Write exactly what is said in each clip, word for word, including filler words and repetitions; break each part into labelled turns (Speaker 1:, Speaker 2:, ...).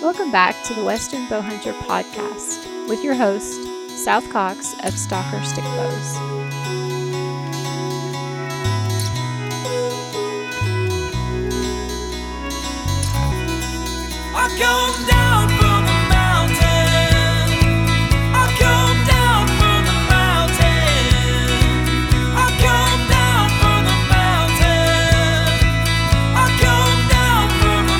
Speaker 1: Welcome back to the Western Bowhunter Podcast with your host, South Cox of Stalker Stick Bows.
Speaker 2: I come down from the mountain. I come down from the mountain. I come down from the mountain. I come down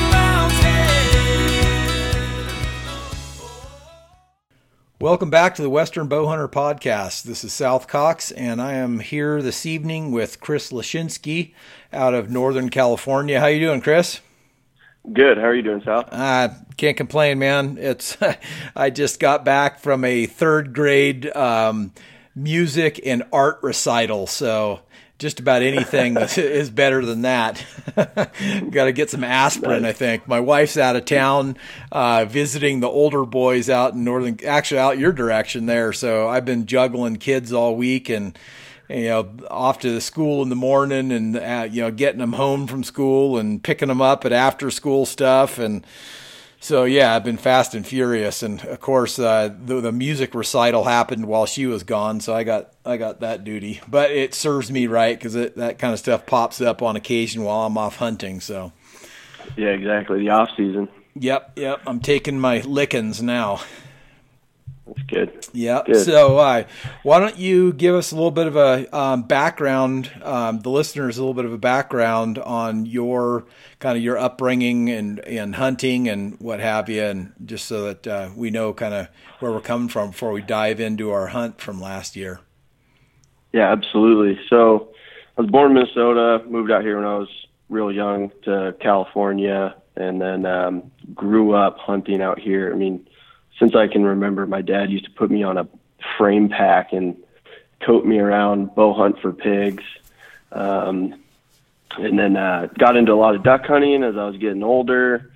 Speaker 2: from the mountain.
Speaker 3: Welcome back to the Western Bowhunter Podcast. This is South Cox, and I am here this evening with Chris Lashinsky out of Northern California. How you doing, Chris?
Speaker 4: Good. How are you doing, Sal?
Speaker 3: I can't complain, man. It's I just got back from a third grade um, music and art recital, so just about anything is better than that. Got to get some aspirin, I think. My wife's out of town uh, visiting the older boys out in northern, actually out your direction there. So I've been juggling kids all week and, you know, off to the school in the morning and, uh, you know, getting them home from school and picking them up at after school stuff. And so, yeah, I've been fast and furious. And of course, uh, the, the music recital happened while she was gone. So I got, I got that duty, but it serves me right, because that kind of stuff pops up on occasion while I'm off hunting. So
Speaker 4: yeah, exactly. The off season.
Speaker 3: Yep. Yep. I'm taking my lickings now.
Speaker 4: That's good.
Speaker 3: Yeah.
Speaker 4: Good.
Speaker 3: So uh, why don't you give us a little bit of a um, background, um, the listeners, a little bit of a background on your kind of your upbringing and, and hunting and what have you, and just so that uh, we know kind of where we're coming from before we dive into our hunt from last year.
Speaker 4: Yeah, absolutely. So I was born in Minnesota, moved out here when I was real young to California, and then um, grew up hunting out here. I mean, since I can remember, my dad used to put me on a frame pack and tote me around, bow hunt for pigs. Um, and then uh, got into a lot of duck hunting as I was getting older,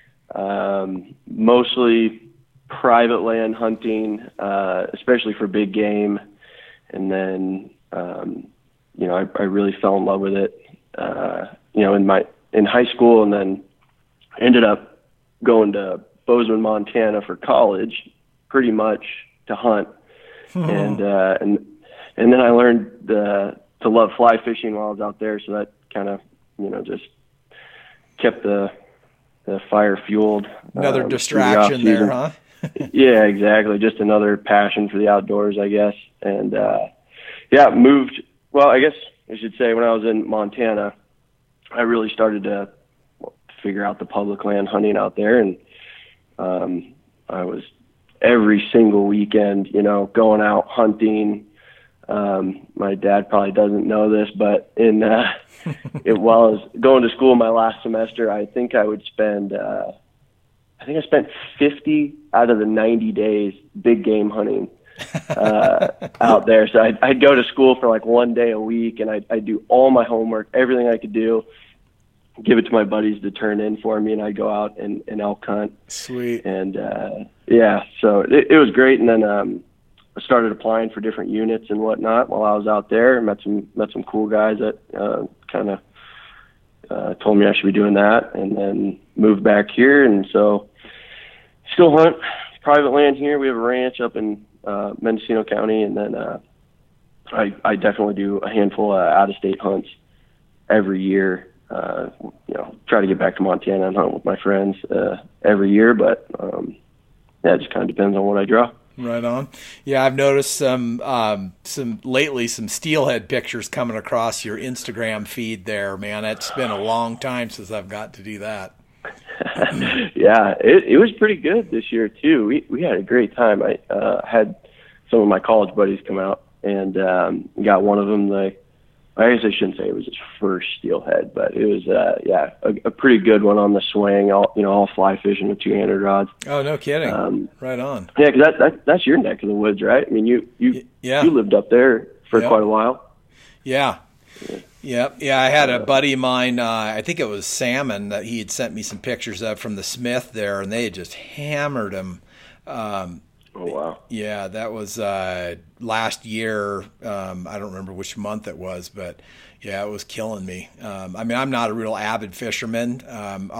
Speaker 4: um, mostly private land hunting, uh, especially for big game. And then, um, you know, I, I really fell in love with it, uh, you know, in my in high school, and then ended up going to Bozeman, Montana for college, pretty much to hunt. Oh. And, uh, and, and then I learned, uh, to love fly fishing while I was out there. So that kind of, you know, just kept the, the fire fueled.
Speaker 3: Another
Speaker 4: um,
Speaker 3: distraction
Speaker 4: the
Speaker 3: there, huh?
Speaker 4: Yeah, exactly. Just another passion for the outdoors, I guess. And, uh, yeah, moved, well, I guess I should say when I was in Montana, I really started to figure out the public land hunting out there. And, Um, I was every single weekend, you know, going out hunting. Um, my dad probably doesn't know this, but in, uh, it, while I was going to school my last semester, I think I would spend, uh, I think I spent fifty out of the ninety days big game hunting, uh, out there. So I'd, I'd go to school for like one day a week, and I'd, I'd do all my homework, everything I could do, give it to my buddies to turn in for me, and I go out and, and elk hunt.
Speaker 3: Sweet.
Speaker 4: And, uh, yeah, so it, it was great. And then, um, I started applying for different units and whatnot while I was out there. Met some, met some cool guys that, uh, kind of, uh, told me I should be doing that, and then moved back here. And so still hunt private land here. We have a ranch up in, uh, Mendocino County. And then, uh, I, I definitely do a handful of out of state hunts every year. Uh, you know, try to get back to Montana and hunt with my friends uh, every year, but um, yeah, it just kind of depends on what I draw.
Speaker 3: Right on. Yeah, I've noticed some um, some lately some steelhead pictures coming across your Instagram feed there, man. It's been a long time since I've got to do that.
Speaker 4: Yeah, it, it was pretty good this year too. We we had a great time. I uh, had some of my college buddies come out, and um, got one of them the. I guess I shouldn't say it was his first steelhead, but it was, uh, yeah, a, a pretty good one on the swing, all, you know, all fly fishing with two-handed rods.
Speaker 3: Oh, no kidding. Um, right on.
Speaker 4: Yeah, because that, that, that's your neck of the woods, right? I mean, you you,
Speaker 3: yeah.
Speaker 4: you lived up there for
Speaker 3: yep.
Speaker 4: quite a while.
Speaker 3: Yeah. Yeah. Yep. Yeah, I had a buddy of mine, uh, I think it was salmon, that he had sent me some pictures of from the Smith there, and they had just hammered him. Um,
Speaker 4: Oh, wow.
Speaker 3: Yeah, that was uh, last year. Um, I don't remember which month it was, but yeah, it was killing me. Um, I mean, I'm not a real avid fisherman. Um, I'll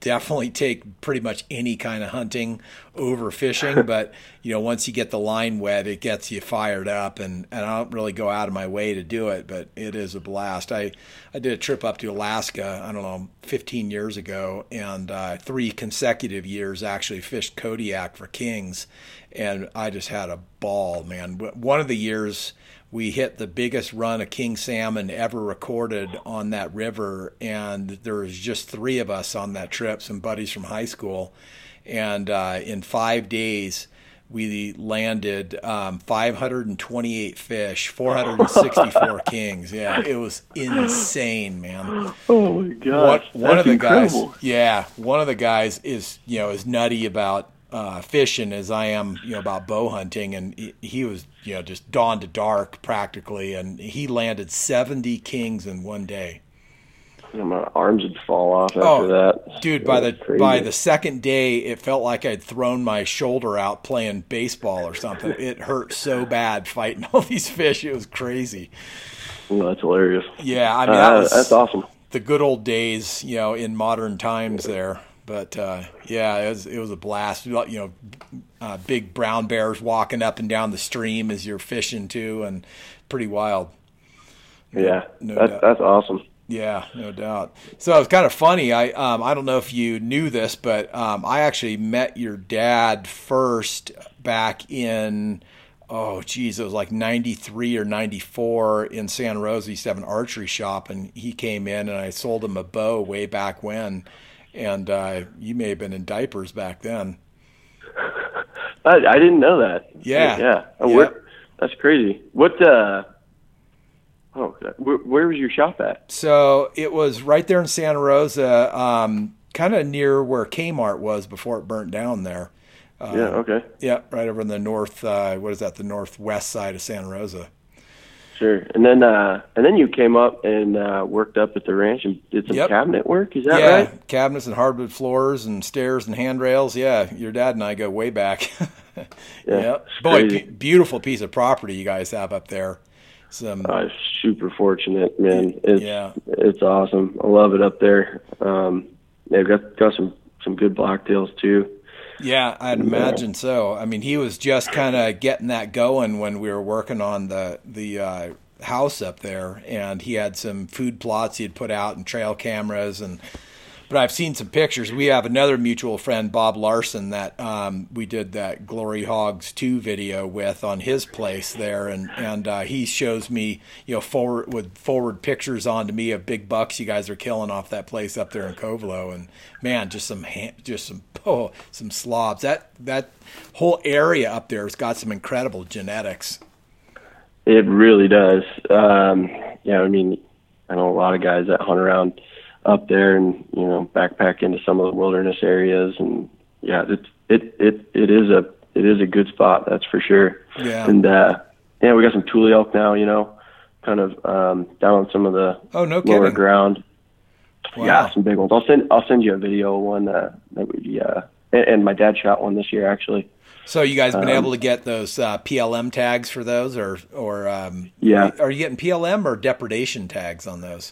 Speaker 3: definitely take pretty much any kind of hunting over fishing. But, you know, once you get the line wet, it gets you fired up. And, and I don't really go out of my way to do it, but it is a blast. I, I did a trip up to Alaska, I don't know, fifteen years ago, and uh, three consecutive years actually fished Kodiak for kings. And I just had a ball, man. One of the years we hit the biggest run of king salmon ever recorded on that river, and there was just three of us on that trip, some buddies from high school. And uh, in five days, we landed um, five hundred twenty-eight fish, four hundred sixty-four kings. Yeah, it was insane, man.
Speaker 4: Oh my gosh,
Speaker 3: one, one of the
Speaker 4: incredible.
Speaker 3: guys, yeah, one of the guys is you know as nutty about uh, fishing as I am, you know, about bow hunting, and he, he was, you know, just dawn to dark practically, and he landed seventy kings in one day.
Speaker 4: You know, my arms would fall off after
Speaker 3: Oh,
Speaker 4: that.
Speaker 3: Dude,
Speaker 4: It
Speaker 3: by
Speaker 4: was
Speaker 3: the
Speaker 4: crazy.
Speaker 3: by the second day, it felt like I'd thrown my shoulder out playing baseball or something. It hurt so bad fighting all these fish. It was crazy.
Speaker 4: Oh, that's hilarious.
Speaker 3: Yeah, I mean, that
Speaker 4: Uh,
Speaker 3: was
Speaker 4: that's awesome.
Speaker 3: the good old days, you know, in modern times there. But uh, yeah, it was it was a blast. You know, uh, big brown bears walking up and down the stream as you're fishing too, and pretty wild.
Speaker 4: Yeah,
Speaker 3: no
Speaker 4: that's
Speaker 3: doubt.
Speaker 4: that's awesome.
Speaker 3: Yeah, no doubt. So it's kind of funny. I um, I don't know if you knew this, but um, I actually met your dad first back in, oh geez, it was like ninety-three or ninety-four in Santa Rosa. He used to have an archery shop, and he came in, and I sold him a bow way back when. And uh, you may have been in diapers back then.
Speaker 4: I, I didn't know that.
Speaker 3: Yeah.
Speaker 4: yeah. Oh,
Speaker 3: Yeah.
Speaker 4: where- that's crazy. What? Uh, oh, where, where was your shop at?
Speaker 3: So it was right there in Santa Rosa, um, kind of near where Kmart was before it burnt down there. Uh,
Speaker 4: yeah. Okay.
Speaker 3: Yeah, right over in the north. Uh, what is that? The northwest side of Santa Rosa.
Speaker 4: Sure. And then, uh, and then you came up and uh, worked up at the ranch and did some
Speaker 3: Yep.
Speaker 4: cabinet work. Is that
Speaker 3: yeah,
Speaker 4: right?
Speaker 3: cabinets and hardwood floors and stairs and handrails. Yeah, your dad and I go way back.
Speaker 4: Yeah,
Speaker 3: Yep.
Speaker 4: it's
Speaker 3: Boy,
Speaker 4: crazy.
Speaker 3: b- beautiful piece of property you guys have up there. Some.
Speaker 4: I'm super fortunate, man. It's
Speaker 3: Yeah.
Speaker 4: it's awesome. I love it up there. Um, yeah, got got some some good blacktails too.
Speaker 3: Yeah, I'd imagine so. I mean, he was just kind of getting that going when we were working on the the uh, house up there, and he had some food plots he had put out and trail cameras. And but I've seen some pictures. We have another mutual friend, Bob Larson, that um, we did that Glory Hogs two video with on his place there, and and uh, he shows me, you know, forward with forward pictures onto me of big bucks you guys are killing off that place up there in Covelo, and man, just some ha- just some oh, some slobs. That that whole area up there has got some incredible genetics.
Speaker 4: It really does. Um, yeah, I mean, I know a lot of guys that hunt around up there and, you know, backpack into some of the wilderness areas, and yeah, it's it it it is a it is a good spot, that's for sure.
Speaker 3: Yeah.
Speaker 4: And uh, yeah, we got some tule elk now, you know, kind of um, down on some of the
Speaker 3: Oh, no
Speaker 4: lower
Speaker 3: kidding.
Speaker 4: ground.
Speaker 3: Wow.
Speaker 4: Yeah, some big ones. I'll send I'll send you a video of one uh, that we uh, and, and my dad shot one this year actually.
Speaker 3: So you guys been
Speaker 4: Um,
Speaker 3: able to get those uh, P L M tags for those, or or um,
Speaker 4: Yeah.
Speaker 3: are you getting P L M or depredation tags on those?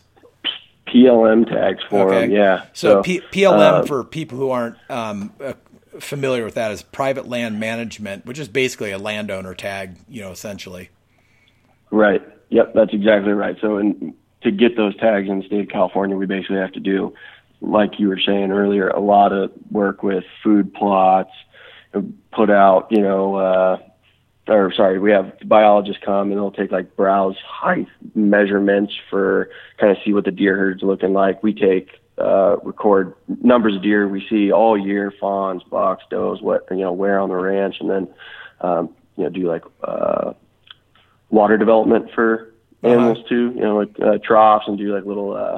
Speaker 4: P L M tags for
Speaker 3: Okay.
Speaker 4: them, yeah.
Speaker 3: So, P- PLM,
Speaker 4: uh,
Speaker 3: for people who aren't um, uh, familiar with that, is private land management, which is basically a landowner tag, you know, essentially.
Speaker 4: Right. Yep, that's exactly right. So in, to get those tags in the state of California, we basically have to do, like you were saying earlier, a lot of work with food plots, put out, you know, uh, or sorry, we have biologists come and they'll take like browse height measurements for kind of see what the deer herd's looking like. We take, uh, record numbers of deer we see all year, fawns, bucks, does, what, you know, where on the ranch, and then, um, you know, do like, uh, water development for animals
Speaker 3: Uh-huh.
Speaker 4: too, you know, like, uh, troughs, and do like little, uh,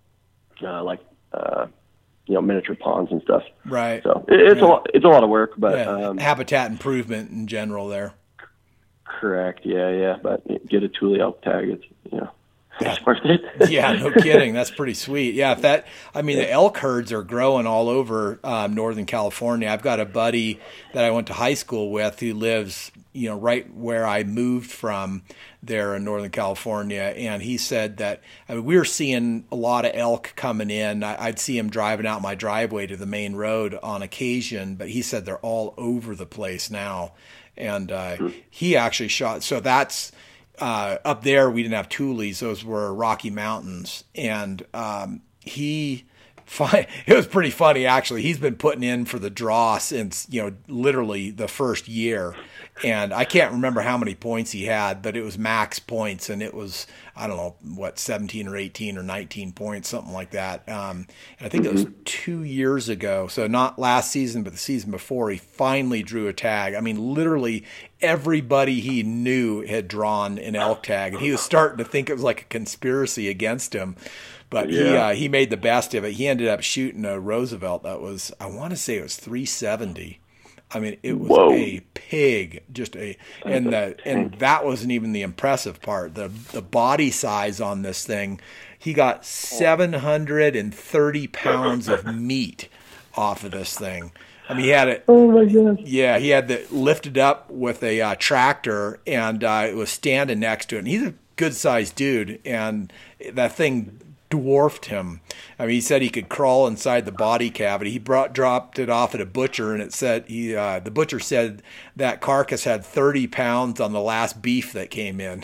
Speaker 4: uh, like, uh, you know, miniature ponds and stuff.
Speaker 3: Right.
Speaker 4: So it, it's
Speaker 3: Yeah.
Speaker 4: a lot, it's a lot of work, but,
Speaker 3: Yeah.
Speaker 4: um,
Speaker 3: Habitat improvement in general there.
Speaker 4: correct. Yeah. Yeah. But get a tule elk tag. It's, you know, it's worth it.
Speaker 3: Yeah, no kidding. That's pretty sweet. Yeah, if that, I mean, the elk herds are growing all over um, Northern California. I've got a buddy that I went to high school with who lives you know, right where I moved from there in Northern California. And he said that, I mean, we were seeing a lot of elk coming in. I, I'd see him driving out my driveway to the main road on occasion, but he said they're all over the place now. And uh, he actually shot, so that's, uh, up there we didn't have Thule's, those were Rocky Mountains. And um, he, it was pretty funny, actually. He's been putting in for the draw since, you know, literally the first year. And I can't remember how many points he had, but it was max points. And it was, I don't know, what, seventeen or eighteen or nineteen points, something like that. Um, and I think it was two years ago. So not last season, but the season before, he finally drew a tag. I mean, literally everybody he knew had drawn an elk tag. And he was starting to think it was like a conspiracy against him. But yeah. he uh, he made the best of it. He ended up shooting a Roosevelt that was, I want to say it was three seventy. I mean, it was
Speaker 4: Whoa.
Speaker 3: a pig, just a, and the and that wasn't even the impressive part. The the body size on this thing, he got seven hundred thirty pounds of meat off of this thing. I mean, he had it.
Speaker 4: Oh my God!
Speaker 3: Yeah, he had it lifted up with a uh, tractor, and uh, it was standing next to it. And he's a good sized dude, and that thing dwarfed him. I mean, he said he could crawl inside the body cavity. He brought dropped it off at a butcher, and it said he uh, the butcher said that carcass had thirty pounds on the last beef that came in.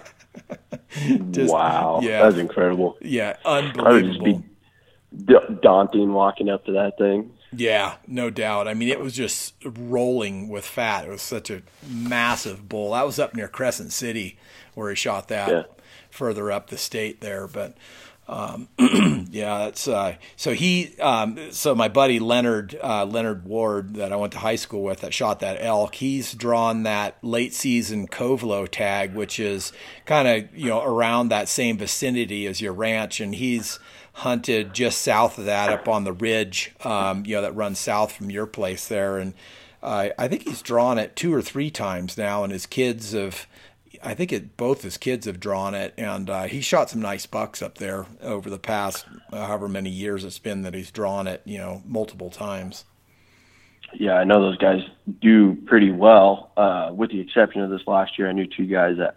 Speaker 3: Just,
Speaker 4: wow,
Speaker 3: yeah,
Speaker 4: that's incredible.
Speaker 3: Yeah,
Speaker 4: I would just be da- daunting walking up to that thing.
Speaker 3: Yeah, no doubt. I mean, it was just rolling with fat. It was such a massive bull. That was up near Crescent City where he shot that,
Speaker 4: yeah.
Speaker 3: further up the state there. But um, yeah, that's uh, so he. Um, so my buddy Leonard uh, Leonard Ward that I went to high school with that shot that elk. He's drawn that late season Covelo tag, which is kind of you know around that same vicinity as your ranch, and he's hunted just south of that up on the ridge, um, you know, that runs south from your place there. And uh, I think he's drawn it two or three times now, and his kids have, I think it, both his kids have drawn it. And uh, he shot some nice bucks up there over the past uh, however many years it's been that he's drawn it, you know, multiple times.
Speaker 4: Yeah, I know those guys do pretty well, uh, with the exception of this last year. I knew two guys that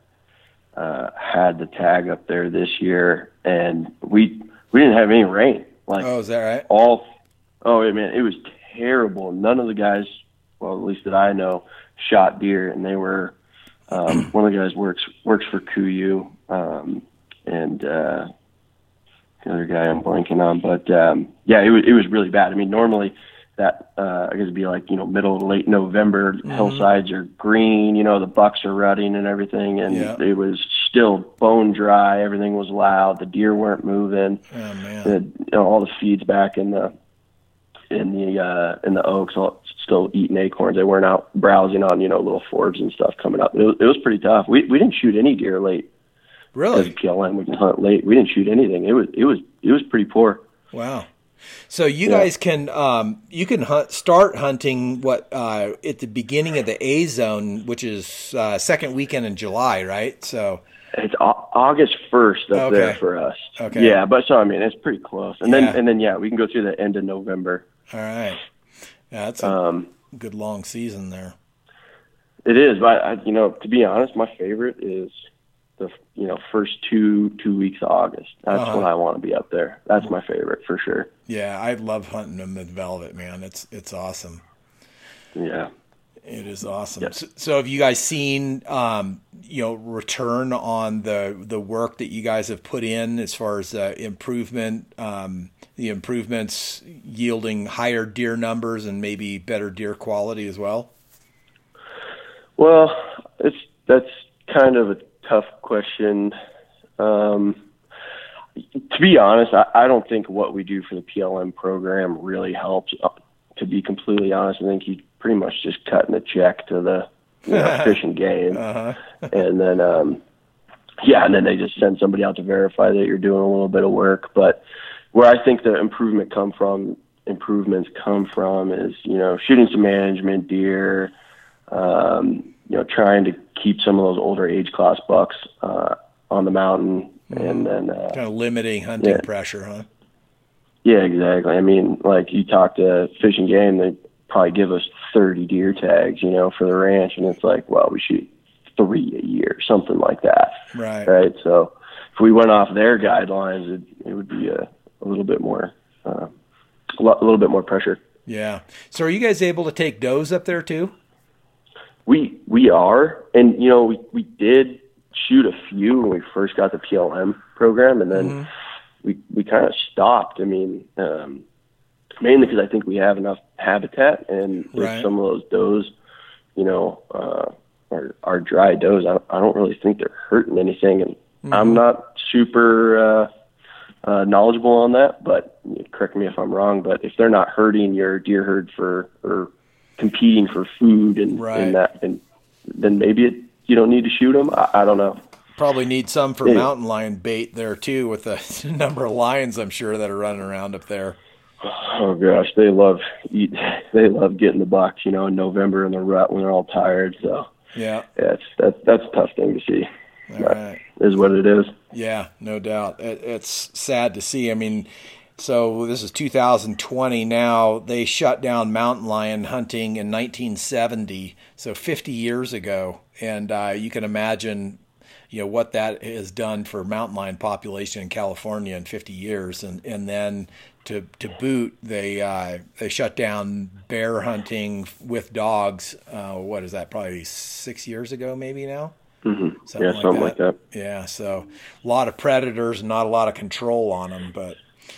Speaker 4: uh, had the tag up there this year, and we we didn't have any rain. Like,
Speaker 3: oh, is that right?
Speaker 4: All, oh, yeah, man, it was terrible. None of the guys, well, at least that I know, shot deer, and they were, um, one of the guys works works for Kuyu, um, and uh, the other guy I'm blanking on, but um, yeah, it was it was really bad. I mean, normally that uh, I guess it'd be like you know middle to late November, mm-hmm. hillsides are green, you know the bucks are rutting and everything, and
Speaker 3: yeah.
Speaker 4: it was still bone dry. Everything was loud. The deer weren't moving.
Speaker 3: Oh man!
Speaker 4: The, you know, all the feeds back in the in the uh, in the oaks, all, still eating acorns. They weren't out browsing on you know little forbs and stuff coming up. It was, it was pretty tough. We we didn't shoot any deer late.
Speaker 3: Really?
Speaker 4: As a P L M, we can hunt late. We didn't shoot anything. It was it was it was pretty poor.
Speaker 3: Wow. So you
Speaker 4: yeah.
Speaker 3: guys can um, you can hunt, start hunting what uh, at the beginning of the A zone, which is uh, second weekend in July, right? So
Speaker 4: it's August first up
Speaker 3: okay.
Speaker 4: there for us.
Speaker 3: Okay.
Speaker 4: Yeah, but so I mean it's pretty close, and
Speaker 3: yeah.
Speaker 4: then and then yeah, we can go through the end of November.
Speaker 3: All right. Yeah, that's a
Speaker 4: um,
Speaker 3: good long season there.
Speaker 4: It is, but I, you know, to be honest, my favorite is the you know first two two weeks of August. That's
Speaker 3: uh-huh.
Speaker 4: when I want to be up there. That's my favorite for sure.
Speaker 3: Yeah, I love hunting them with velvet, man. It's it's awesome.
Speaker 4: Yeah,
Speaker 3: it is awesome.
Speaker 4: Yep.
Speaker 3: So, so have you guys seen um, you know return on the the work that you guys have put in as far as uh, improvement, um, the improvements yielding higher deer numbers and maybe better deer quality as well?
Speaker 4: Well, it's that's kind of a tough question. Um, to be honest, I, I don't think what we do for the P L M program really helps. To be completely honest, I think he's pretty much just cutting a check to the you know, Fish and Game,
Speaker 3: uh-huh.
Speaker 4: and then um, yeah, and then they just send somebody out to verify that you're doing a little bit of work. But where I think the improvement come from, improvements come from, is you know shooting some management deer. Um, you know, trying to keep some of those older age class bucks uh, on the mountain, mm-hmm. and then uh,
Speaker 3: kind of limiting hunting
Speaker 4: yeah.
Speaker 3: pressure, huh?
Speaker 4: Yeah, exactly. I mean, like you talk to Fish and Game, they probably give us thirty deer tags, you know, for the ranch. And it's like, well, we shoot three a year, something like that.
Speaker 3: Right.
Speaker 4: Right. So if we went off their guidelines, it, it would be a, a little bit more, uh, a, lot, a little bit more pressure.
Speaker 3: Yeah. So are you guys able to take does up there too?
Speaker 4: We, we are, and you know, we, we did shoot a few when we first got the P L M program, and then mm-hmm. we, we kind of stopped. I mean, um, mainly because I think we have enough habitat, and
Speaker 3: right.
Speaker 4: some of those does, you know, uh, our, our dry does, I, I don't really think they're hurting anything. And mm-hmm. I'm not super uh, uh, knowledgeable on that, but correct me if I'm wrong, but if they're not hurting your deer herd for, or competing for food and,
Speaker 3: right.
Speaker 4: and that, and then maybe it, you don't need to shoot them. I, I don't know.
Speaker 3: Probably need some for
Speaker 4: yeah.
Speaker 3: mountain lion bait there too, with the number of lions I'm sure that are running around up there.
Speaker 4: Oh gosh, they love eat, they love getting the bucks, you know, in November in the rut when they're all tired. So
Speaker 3: yeah,
Speaker 4: yeah, it's that's that's a tough thing to see.
Speaker 3: All right.
Speaker 4: Is what it is.
Speaker 3: Yeah, no doubt. It, it's sad to see. I mean, so this is two thousand twenty now. They shut down mountain lion hunting in nineteen seventy, so fifty years ago, and uh, you can imagine, you know, what that has done for mountain lion population in California in fifty years, and and then. To, to boot, they uh, they shut down bear hunting with dogs. Uh, what is that? Probably six years ago, maybe now.
Speaker 4: Mm-hmm.
Speaker 3: Something
Speaker 4: yeah,
Speaker 3: like
Speaker 4: something
Speaker 3: that.
Speaker 4: like that.
Speaker 3: Yeah, so a lot of predators, not a lot of control on them. But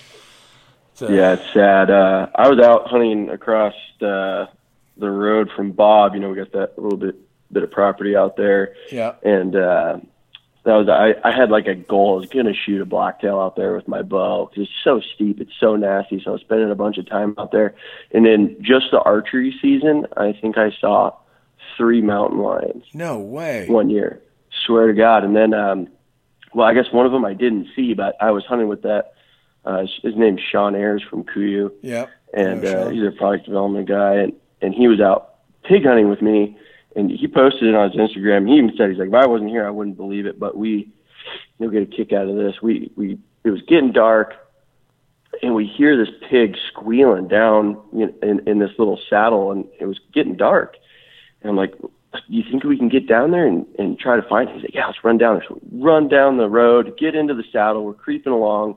Speaker 4: so. Yeah, it's sad. Uh, I was out hunting across the the road from Bob. You know, we got that little bit bit of property out there.
Speaker 3: Yeah,
Speaker 4: and. Uh, That was I, I had like a goal. I was going to shoot a blacktail out there with my bow because it's so steep. It's so nasty. So I was spending a bunch of time out there. And then just the archery season, I think I saw three mountain lions.
Speaker 3: No way.
Speaker 4: One year. Swear to God. And then, um, well, I guess one of them I didn't see, but I was hunting with that. Uh, his name's Sean Ayers from Kuyu.
Speaker 3: Yeah.
Speaker 4: And
Speaker 3: oh,
Speaker 4: uh,
Speaker 3: sure.
Speaker 4: he's a product development guy. And, and he was out pig hunting with me. And he posted it on his Instagram. He even said, he's like, if I wasn't here, I wouldn't believe it. But we, you'll get a kick out of this. We, we, it was getting dark, and we hear this pig squealing down in, in, in this little saddle, and it was getting dark. And I'm like, do you think we can get down there and, and try to find it? He's like, yeah, let's run down there. So we run down the road, get into the saddle. We're creeping along.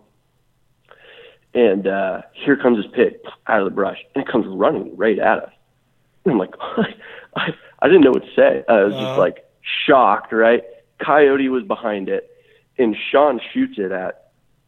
Speaker 4: And uh, here comes this pig out of the brush, and it comes running right at us. And I'm like, I, I didn't know what to say. I was uh-huh. just like shocked, right? Coyote was behind it, and Sean shoots it at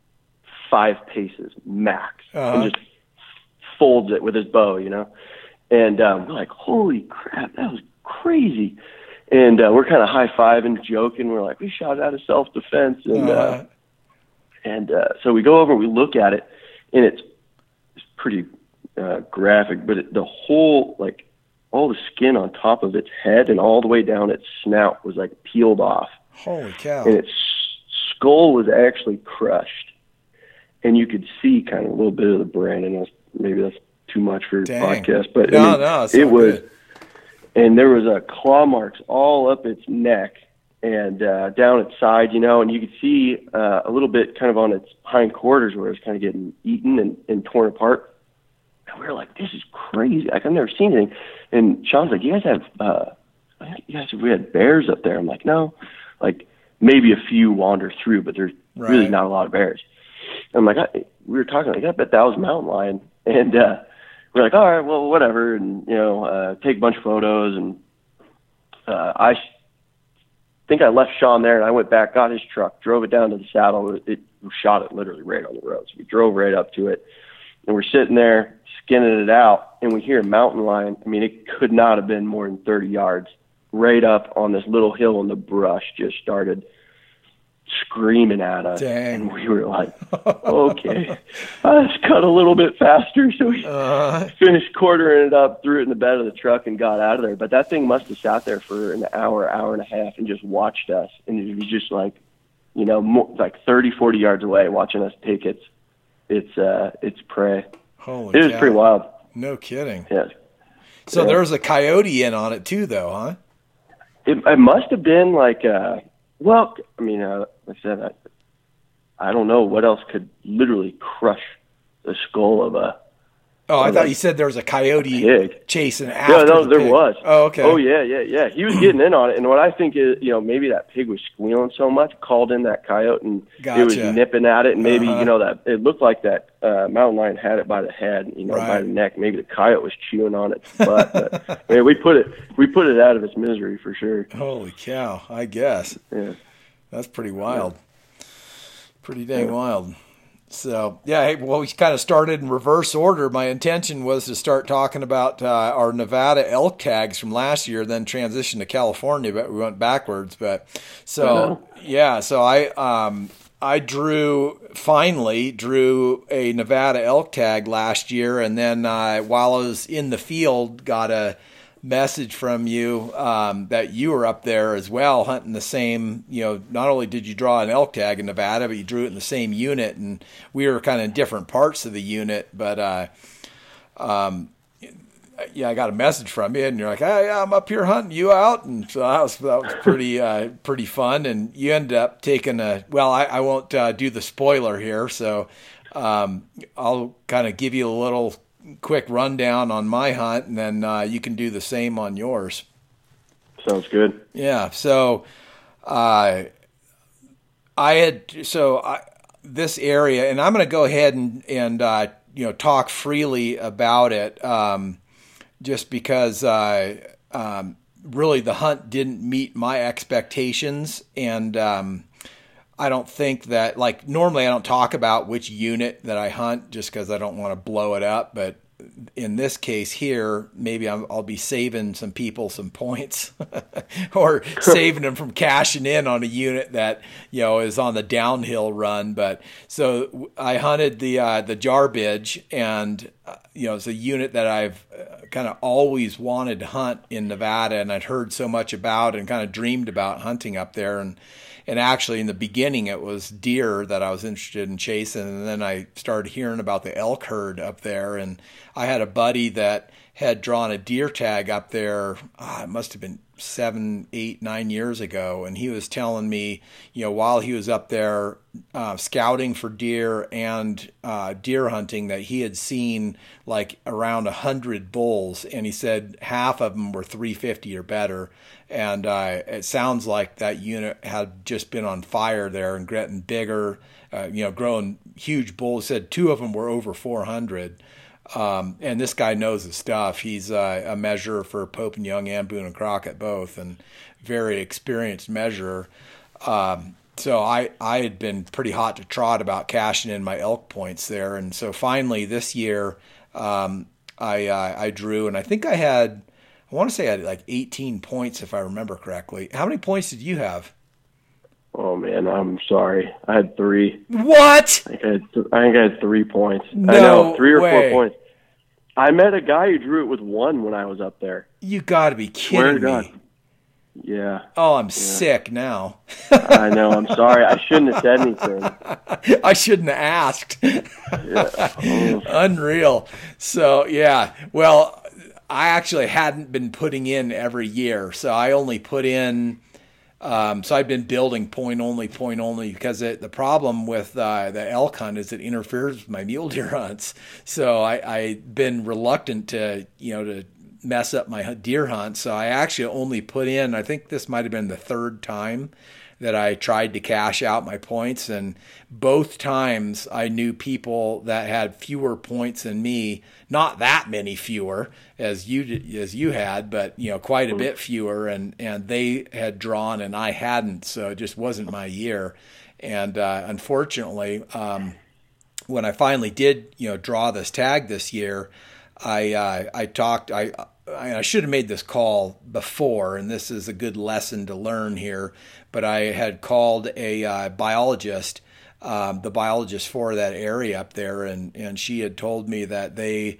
Speaker 4: five paces max,
Speaker 3: uh-huh.
Speaker 4: and just folds it with his bow, you know? And um, we're like, holy crap, that was crazy. And uh, we're kind of high-fiving, joking. We're like, we shot out of self-defense. And, uh-huh. uh, and uh, so we go over and we look at it, and it's, it's pretty uh, graphic, but it, the whole, like, all the skin on top of its head and all the way down its snout was like peeled off.
Speaker 3: Holy cow.
Speaker 4: And its skull was actually crushed. And you could see kind of a little bit of the brain. And maybe that's too much for your
Speaker 3: Dang.
Speaker 4: podcast. But
Speaker 3: no,
Speaker 4: I mean,
Speaker 3: no, it's
Speaker 4: it was,
Speaker 3: good.
Speaker 4: And there was a claw marks all up its neck and uh, down its side, you know, and you could see uh, a little bit kind of on its hind quarters where it was kind of getting eaten and, and torn apart. And we were like, this is crazy. Like, I've never seen anything. And Sean's like, you guys have, uh, you guys have, we had bears up there. I'm like, no, like maybe a few wander through, but there's
Speaker 3: right.
Speaker 4: really not a lot of bears. And I'm like, I, we were talking, like, I bet that was a mountain lion. And uh, we're like, all right, well, whatever. And, you know, uh, take a bunch of photos. And uh, I think I left Sean there, and I went back, got his truck, drove it down to the saddle. It, it shot it literally right on the road. So we drove right up to it. And we're sitting there skinning it out, and we hear a mountain lion. I mean, it could not have been more than thirty yards. Right up on this little hill in the brush, just started screaming at us.
Speaker 3: Dang.
Speaker 4: And we were like, okay, let's cut a little bit faster. So we
Speaker 3: uh,
Speaker 4: finished quartering it up, threw it in the bed of the truck, and got out of there. But that thing must have sat there for an hour, hour and a half, and just watched us. And it was just like, you know, more, like thirty, forty yards away, watching us take its its uh, its prey.
Speaker 3: Holy
Speaker 4: It was
Speaker 3: cow.
Speaker 4: pretty wild.
Speaker 3: No kidding.
Speaker 4: Yeah.
Speaker 3: So
Speaker 4: yeah.
Speaker 3: there was a coyote in on it too, though, huh?
Speaker 4: It, it must have been like, uh, well, I mean, uh, like I said, I, I don't know what else could literally crush the skull of a
Speaker 3: Oh, I thought you said there was a coyote
Speaker 4: pig.
Speaker 3: chasing after.
Speaker 4: Yeah, no,
Speaker 3: the
Speaker 4: there
Speaker 3: pig.
Speaker 4: was.
Speaker 3: Oh, okay.
Speaker 4: Oh, yeah, yeah, yeah. He was getting in on it. And what I think is, you know, maybe that pig was squealing so much, called in that coyote, and
Speaker 3: Gotcha.
Speaker 4: it was nipping at it. And maybe,
Speaker 3: Uh-huh.
Speaker 4: you know, that it looked like that uh, mountain lion had it by the head, you know, by
Speaker 3: Right.
Speaker 4: the neck. Maybe the coyote was chewing on its butt. But, I mean, we put it, we put it out of its misery for sure.
Speaker 3: Holy cow! I guess
Speaker 4: Yeah.
Speaker 3: that's pretty wild. Pretty dang wild. So yeah, hey, well, we kind of started in reverse order. My intention was to start talking about uh, our Nevada elk tags from last year, then transition to California, but we went backwards. But so
Speaker 4: Uh-huh.
Speaker 3: yeah, so I um, I drew finally drew a Nevada elk tag last year, and then uh, while I was in the field, got a message from you um, that you were up there as well hunting the same, you know, not only did you draw an elk tag in Nevada, but you drew it in the same unit, and we were kind of in different parts of the unit, but uh, um, yeah, I got a message from you, and you're like, hey, I'm up here hunting, you out? And so that was, that was pretty uh, pretty fun, and you ended up taking a, well, I, I won't uh, do the spoiler here, so um, I'll kind of give you a little quick rundown on my hunt, and then uh, you can do the same on yours.
Speaker 4: Sounds good.
Speaker 3: Yeah. So, uh, I had so I, this area, and I'm going to go ahead and and uh, you know talk freely about it, um, just because uh, um, really the hunt didn't meet my expectations, and um, I don't think that, like, normally I don't talk about which unit that I hunt just because I don't want to blow it up. But in this case here, maybe I'm, I'll be saving some people some points or saving them from cashing in on a unit that, you know, is on the downhill run. But so I hunted the, uh, the Jarbidge, and, uh, you know, it's a unit that I've uh, kind of always wanted to hunt in Nevada, and I'd heard so much about and kind of dreamed about hunting up there. And, And actually, in the beginning, it was deer that I was interested in chasing. And then I started hearing about the elk herd up there. And I had a buddy that had drawn a deer tag up there. Ah, it must have been seven, eight, nine years ago. And he was telling me, you know, while he was up there uh, scouting for deer and uh, deer hunting, that he had seen like around a hundred bulls. And he said half of them were three fifty or better. And uh, it sounds like that unit had just been on fire there and getting bigger, uh, you know, growing huge bulls. He said two of them were over four hundred. Um, and this guy knows his stuff. He's uh, a measurer for Pope and Young and Boone and Crockett both, and very experienced measurer. Um, so I, I had been pretty hot to trot about cashing in my elk points there. And so finally this year um, I, uh, I drew, and I think I had, I want to say I had like eighteen points if I remember correctly. How many points did you have?
Speaker 4: Oh man, I'm sorry. I had three.
Speaker 3: What?
Speaker 4: I think I had, th- I think I had three points.
Speaker 3: No
Speaker 4: I know, three or
Speaker 3: way.
Speaker 4: four points. I met a guy who drew it with one when I was up there.
Speaker 3: You got to be
Speaker 4: Swear
Speaker 3: kidding
Speaker 4: to
Speaker 3: me.
Speaker 4: God. Yeah,
Speaker 3: Oh, I'm sick now.
Speaker 4: I know. I'm sorry. I shouldn't have said anything.
Speaker 3: I shouldn't have asked.
Speaker 4: Yeah. Oh,
Speaker 3: Unreal. So, yeah. Well, I actually hadn't been putting in every year. So I only put in, um, so I've been building point only, point only, because it, the problem with uh, the elk hunt is it interferes with my mule deer hunts. So I, I've been reluctant to, you know, to mess up my deer hunt. So I actually only put in, I think this might have been the third time that I tried to cash out my points. And both times I knew people that had fewer points than me, not that many fewer as you, as you had, but, you know, quite a bit fewer. And, and they had drawn and I hadn't. So it just wasn't my year. And uh, unfortunately, um, when I finally did, you know, draw this tag this year, I, uh, I talked, I, I should have made this call before, and this is a good lesson to learn here, but I had called a uh, biologist, um, the biologist for that area up there, and, and she had told me that they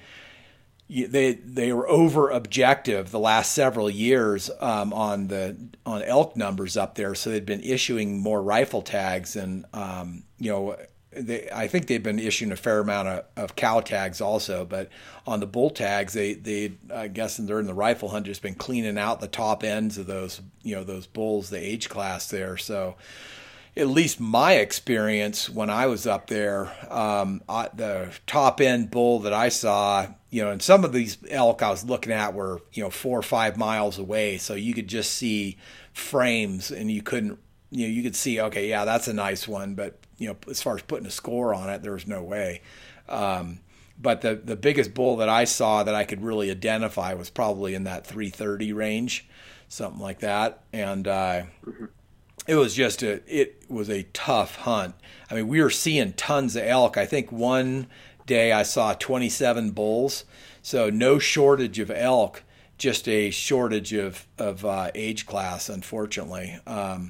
Speaker 3: they they were over objective the last several years um, on the on elk numbers up there, so they'd been issuing more rifle tags, and um, you know. They, I think they've been issuing a fair amount of, of cow tags also, but on the bull tags, they, they, I guess, and they're in the rifle hunt, just been cleaning out the top ends of those, you know, those bulls, the age class there. So at least my experience when I was up there, um, I, the top end bull that I saw, you know, and some of these elk I was looking at were, you know, four or five miles away. So you could just see frames and you couldn't, you know, you could see, okay, yeah, that's a nice one. But, you know, as far as putting a score on it, there was no way. Um, but the, the biggest bull that I saw that I could really identify was probably in that three thirty range, something like that. And, uh, mm-hmm. It was just a, it was a tough hunt. I mean, we were seeing tons of elk. I think one day I saw twenty-seven bulls. So no shortage of elk, just a shortage of, of uh, age class, unfortunately. Um,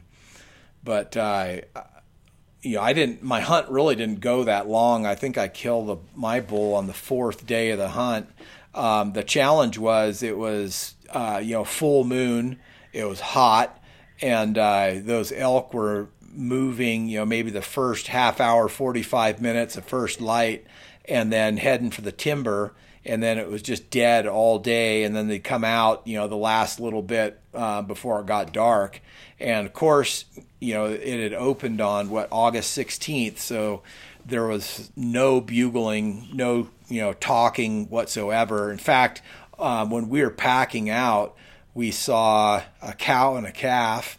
Speaker 3: but, uh, you know, I didn't, my hunt really didn't go that long. I think I killed the, my bull on the fourth day of the hunt. Um, the challenge was it was, uh, you know, full moon. It was hot. And uh, those elk were moving, you know, maybe the first half hour, forty-five minutes of first light, and then heading for the timber. And then it was just dead all day. And then they'd come out, you know, the last little bit uh, before it got dark. And, of course, you know, it had opened on, what, August sixteenth. So there was no bugling, no, you know, talking whatsoever. In fact, um, when we were packing out, we saw a cow and a calf,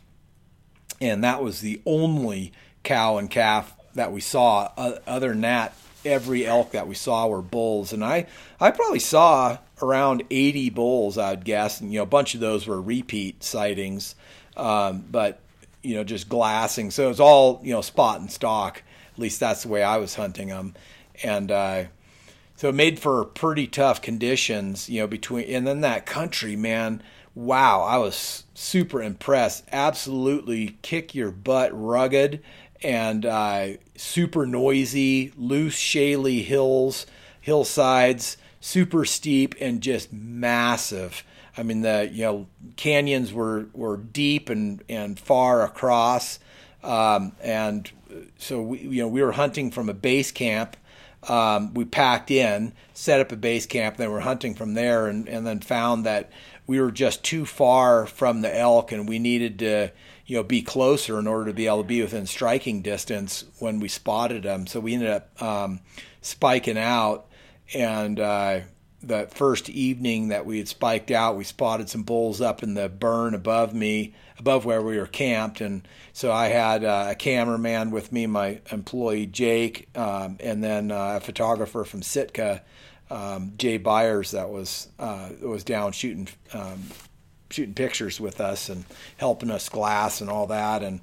Speaker 3: and that was the only cow and calf that we saw. Other than that, every elk that we saw were bulls. And I, I probably saw around eighty bulls, I'd guess. And, you know, a bunch of those were repeat sightings, um, but, you know, just glassing. So it was all, you know, spot and stock. At least that's the way I was hunting them. And uh, so it made for pretty tough conditions, you know, between, and then that country, man, wow, I was super impressed. Absolutely kick your butt, rugged and uh, super noisy, loose, shaly hills, hillsides, super steep and just massive. I mean, the you know canyons were, were deep and, and far across, um, and so we you know we were hunting from a base camp. Um, we packed in, set up a base camp, then we're hunting from there, and, and then found that we were just too far from the elk, and we needed to, you know, be closer in order to be able to be within striking distance when we spotted them. So we ended up um, spiking out, and uh, the first evening that we had spiked out, we spotted some bulls up in the burn above me, above where we were camped. And so I had uh, a cameraman with me, my employee Jake, um, and then uh, a photographer from Sitka, um, Jay Byers, that was uh, was down shooting um, shooting pictures with us and helping us glass and all that. And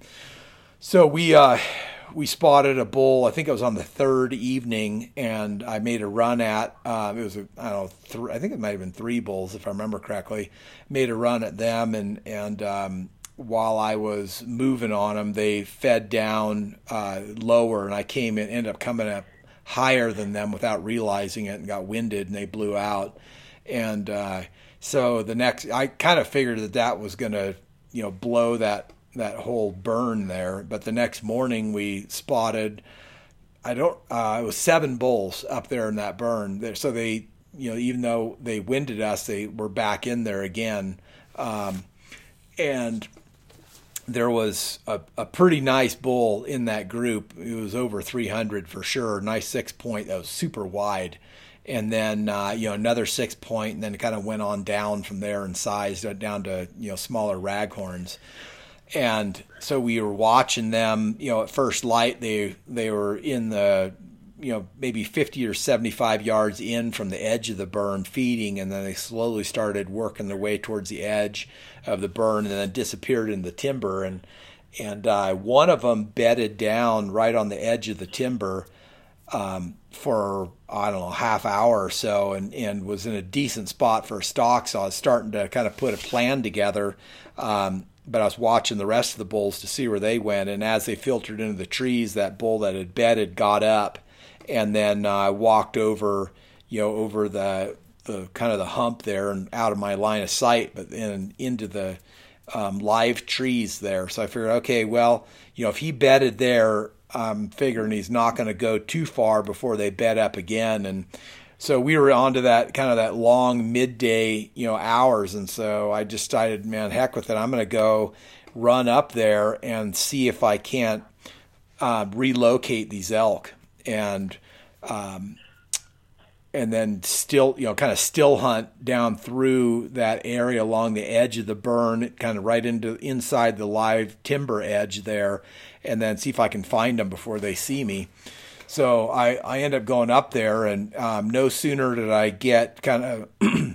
Speaker 3: so we uh, we spotted a bull. I think it was on the third evening, and I made a run at um, it was a, I don't know th- I think it might have been three bulls if I remember correctly. Made a run at them, and and um, while I was moving on them, they fed down uh, lower, and I came in, ended up coming up higher than them without realizing it, and got winded, and they blew out. And uh, so the next, I kind of figured that that was going to, you know, blow that that whole burn there. But the next morning we spotted, I don't, uh, it was seven bulls up there in that burn. So they, you know, even though they winded us, they were back in there again. Um, and there was a, a pretty nice bull in that group. It was over three hundred for sure. Nice six point that was super wide. And then, uh, you know, another six point, and then it kind of went on down from there in size, down to, you know, smaller raghorns. And so we were watching them, you know, at first light, they, they were in the, you know, maybe fifty or seventy-five yards in from the edge of the burn feeding. And then they slowly started working their way towards the edge of the burn and then disappeared in the timber. And, and, uh, one of them bedded down right on the edge of the timber, um, for, I don't know, half hour or so, and, and was in a decent spot for a stalk. So I was starting to kind of put a plan together. Um, but I was watching the rest of the bulls to see where they went. And as they filtered into the trees, that bull that had bedded got up and then uh, walked over, you know, over the, the kind of the hump there and out of my line of sight, but then into the um, live trees there. So I figured, okay, well, you know, if he bedded there, I'm figuring he's not going to go too far before they bed up again. And so we were onto that kind of that long midday, you know, hours. And so I just decided, man, heck with it. I'm going to go run up there and see if I can't uh, relocate these elk, and um, and then still, you know, kind of still hunt down through that area along the edge of the burn, kind of right into inside the live timber edge there, and then see if I can find them before they see me. So I, I end up going up there, and um, no sooner did I get kind of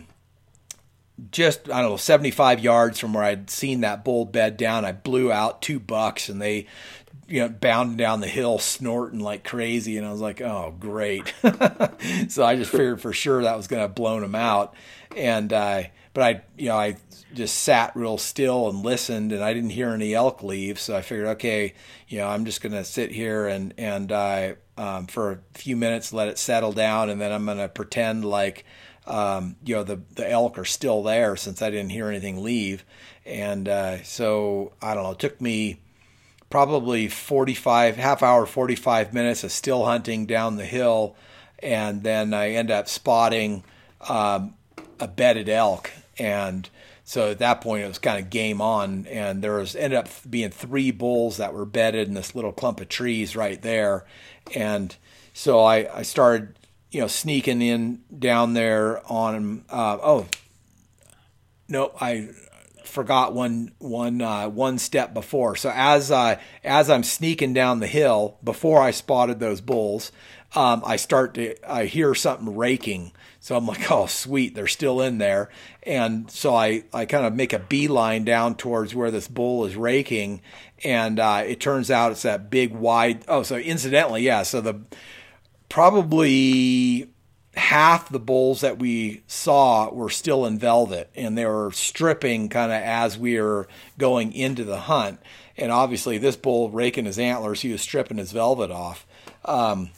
Speaker 3: just, I don't know, seventy-five yards from where I'd seen that bull bed down, I blew out two bucks, and they, you know, bounding down the hill, snorting like crazy. And I was like, oh, great. So I just figured for sure that was going to have blown them out. And, uh, but I, you know, I just sat real still and listened, and I didn't hear any elk leave. So I figured, okay, you know, I'm just going to sit here and, and, uh, um, for a few minutes, let it settle down. And then I'm going to pretend like, um, you know, the, the elk are still there since I didn't hear anything leave. And, uh, so I don't know, it took me probably forty-five, half hour, forty-five minutes of still hunting down the hill. And then I end up spotting, um, a bedded elk. And so at that point it was kind of game on, and there was ended up being three bulls that were bedded in this little clump of trees right there. And so I, I started, you know, sneaking in down there on, uh, oh, no, I forgot one, one, uh, one step before. So as I, as I'm sneaking down the hill before I spotted those bulls, um, I start to, I hear something raking. So I'm like, oh, sweet, they're still in there. And so I, I kind of make a beeline down towards where this bull is raking. And uh, it turns out it's that big, wide, oh, so incidentally, yeah, so the probably half the bulls that we saw were still in velvet, and they were stripping kind of as we were going into the hunt. And obviously this bull raking his antlers, he was stripping his velvet off. Um,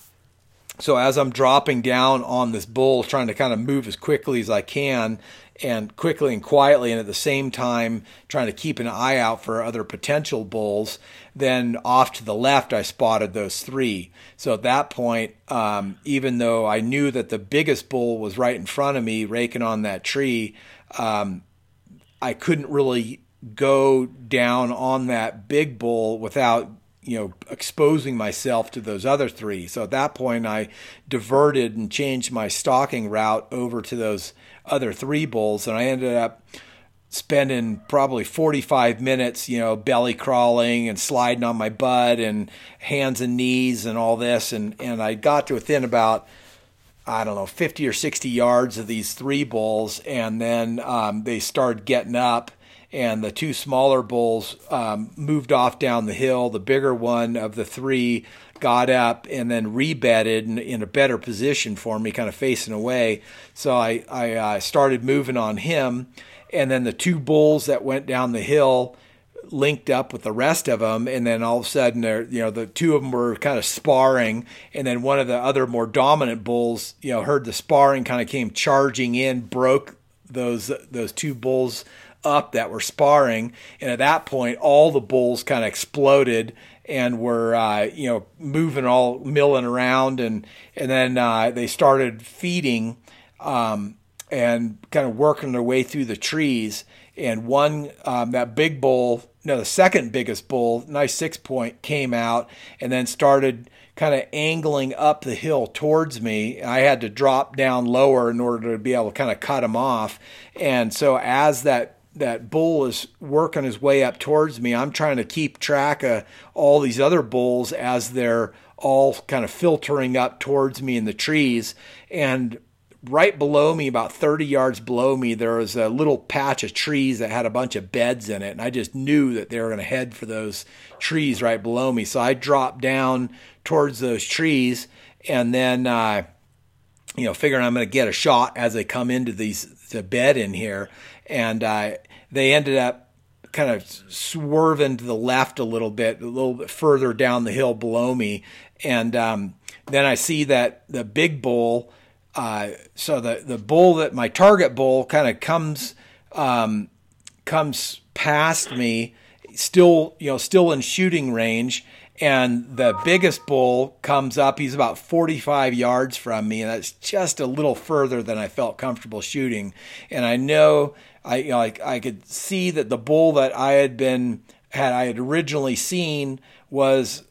Speaker 3: So as I'm dropping down on this bull, trying to kind of move as quickly as I can, and quickly and quietly, and at the same time trying to keep an eye out for other potential bulls, then off to the left I spotted those three. So at that point, um, even though I knew that the biggest bull was right in front of me raking on that tree, um, I couldn't really go down on that big bull without, you know, exposing myself to those other three. So at that point, I diverted and changed my stalking route over to those other three bulls, and I ended up spending probably forty-five minutes, you know, belly crawling and sliding on my butt and hands and knees and all this, and and I got to within about, I don't know, fifty or sixty yards of these three bulls, and then um, they started getting up. And the two smaller bulls um, moved off down the hill. The bigger one of the three got up and then rebedded in, in a better position for me, kind of facing away. So I, I uh, started moving on him. And then the two bulls that went down the hill linked up with the rest of them. And then all of a sudden, you know, the two of them were kind of sparring. And then one of the other more dominant bulls, you know, heard the sparring, kind of came charging in, broke those those two bulls up that were sparring, and at that point all the bulls kind of exploded and were uh, you know, moving, all milling around, and and then uh, they started feeding um, and kind of working their way through the trees. And one um, that big bull, no, the second biggest bull, nice six point, came out and then started kind of angling up the hill towards me. I had to drop down lower in order to be able to kind of cut him off. And so as that that bull is working his way up towards me, I'm trying to keep track of all these other bulls as they're all kind of filtering up towards me in the trees. And right below me, about thirty yards below me, there was a little patch of trees that had a bunch of beds in it. And I just knew that they were going to head for those trees right below me. So I dropped down towards those trees, and then, uh, you know, figuring I'm going to get a shot as they come into these, the bed in here. And uh, they ended up kind of swerving to the left a little bit, a little bit further down the hill below me. And um, then I see that the big bull, uh, so the, the bull that my target bull kind of comes um, comes past me, still, you know, still in shooting range. And the biggest bull comes up. He's about forty-five yards from me, and that's just a little further than I felt comfortable shooting. And I know I, you know, I, I could see that the bull that I had been had I had originally seen was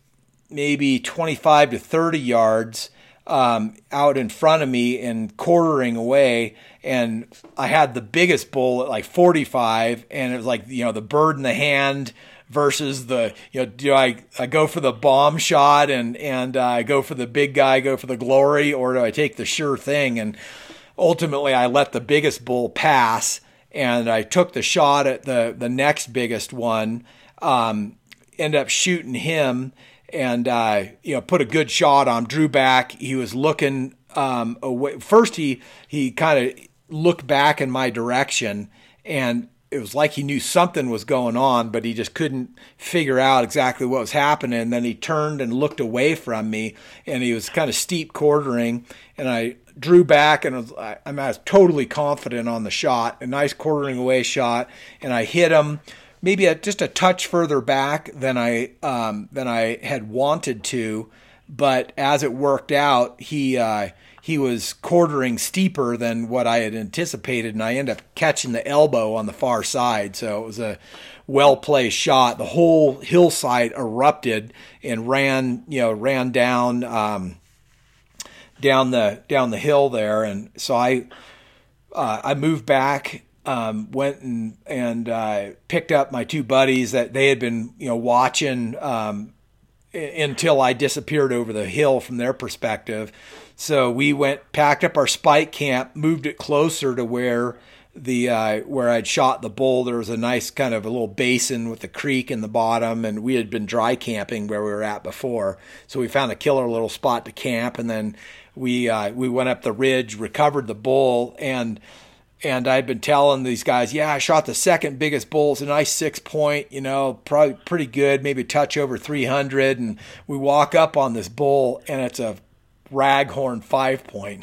Speaker 3: maybe twenty-five to thirty yards um, out in front of me and quartering away. And I had the biggest bull at like forty-five, and it was like, you know, the bird in the hand versus the, you know, do I, I go for the bomb shot and, and uh, I go for the big guy, go for the glory, or do I take the sure thing? And ultimately I let the biggest bull pass, and I took the shot at the, the next biggest one, um, end up shooting him, and, uh, you know, put a good shot on him, drew back. He was looking um, away. First he, he kind of looked back in my direction, and it was like he knew something was going on, but he just couldn't figure out exactly what was happening. And then he turned and looked away from me, and he was kind of steep quartering, and I drew back, and was, I, I, mean, I was totally confident on the shot, a nice quartering away shot, and I hit him maybe a, just a touch further back than I um, than I had wanted to, but as it worked out, he uh, he was quartering steeper than what I had anticipated, and I ended up catching the elbow on the far side. So it was a well-placed shot. The whole hillside erupted and ran, you know, ran down um, down the down the hill there, and so I uh, I moved back. Um, went and and uh, picked up my two buddies that they had been, you know, watching um, until I disappeared over the hill from their perspective. So we went, packed up our spike camp, moved it closer to where the uh, where I'd shot the bull. There was a nice kind of a little basin with the creek in the bottom, and we had been dry camping where we were at before. So we found a killer little spot to camp, and then we uh, we went up the ridge, recovered the bull, and And I'd been telling these guys, yeah, I shot the second biggest bull. It's a nice six point, you know, probably pretty good, maybe a touch over three hundred. And we walk up on this bull, and it's a raghorn five point.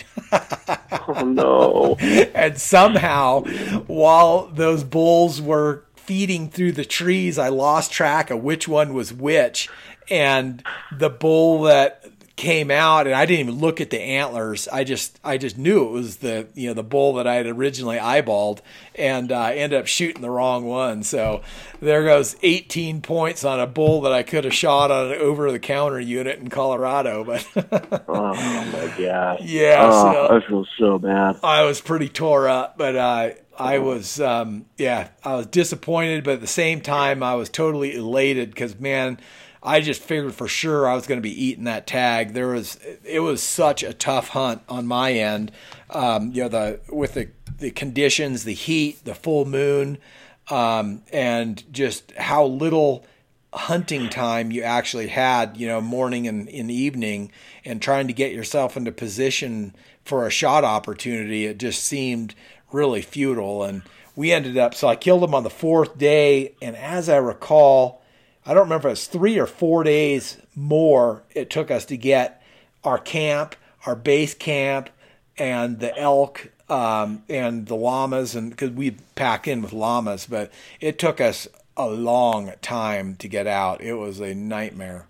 Speaker 4: Oh, no.
Speaker 3: And somehow, while those bulls were feeding through the trees, I lost track of which one was which. And the bull that came out, and I didn't even look at the antlers. I just, I just knew it was the, you know, the bull that I had originally eyeballed, and uh, ended up shooting the wrong one. So there goes eighteen points on a bull that I could have shot on an over-the-counter unit in Colorado. But
Speaker 4: oh my god,
Speaker 3: yeah,
Speaker 4: oh,
Speaker 3: so
Speaker 4: I feel so bad.
Speaker 3: I was pretty tore up, but uh, I was, um, yeah, I was disappointed, but at the same time, I was totally elated because, man, I just figured for sure I was going to be eating that tag. There was, it was such a tough hunt on my end. Um, you know, the with the the conditions, the heat, the full moon, um, and just how little hunting time you actually had. You know, morning and in evening, and trying to get yourself into position for a shot opportunity. It just seemed really futile, and we ended up. So I killed him on the fourth day, and as I recall, I don't remember if it was three or four days more it took us to get our camp, our base camp, and the elk um, and the llamas, and because we pack in with llamas, but it took us a long time to get out. It was a nightmare.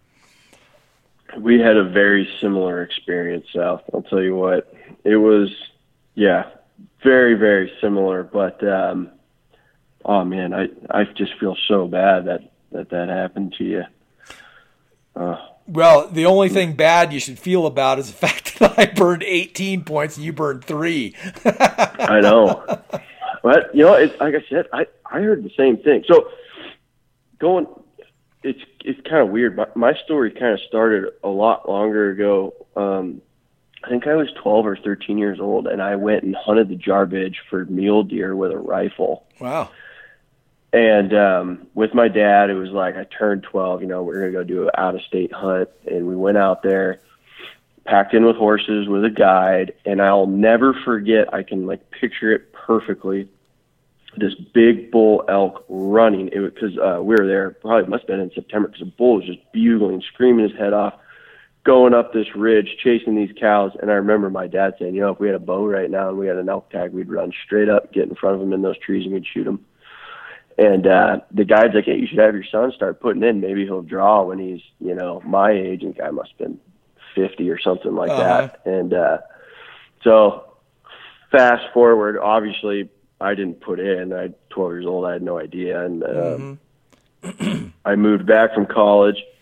Speaker 4: We had a very similar experience, South. I'll tell you what, it was, yeah, very, very similar. But um, oh man, I I just feel so bad that. that that happened to you. Uh,
Speaker 3: well, the only thing bad you should feel about is the fact that I burned eighteen points and you burned three.
Speaker 4: I know. But, you know, it, like I said, I, I heard the same thing. So going, it's, it's kind of weird. My, my story kind of started a lot longer ago. Um, I think I was twelve or thirteen years old, and I went and hunted the Jarbidge for mule deer with a rifle.
Speaker 3: Wow.
Speaker 4: And um, with my dad, it was like I turned twelve, you know, we we're going to go do an out-of-state hunt. And we went out there, packed in with horses with a guide. And I'll never forget, I can, like, picture it perfectly, this big bull elk running. It was because uh, we were there, probably must have been in September, because the bull was just bugling, screaming his head off, going up this ridge, chasing these cows. And I remember my dad saying, you know, if we had a bow right now and we had an elk tag, we'd run straight up, get in front of him in those trees, and we'd shoot him. And uh, the guide's like, hey, you should have your son start putting in. Maybe he'll draw when he's, you know, my age. And the guy must have been fifty or something like uh-huh. that. And uh, so fast forward, obviously, I didn't put in. I'm twelve years old. I had no idea. And uh, mm-hmm. I moved back from college,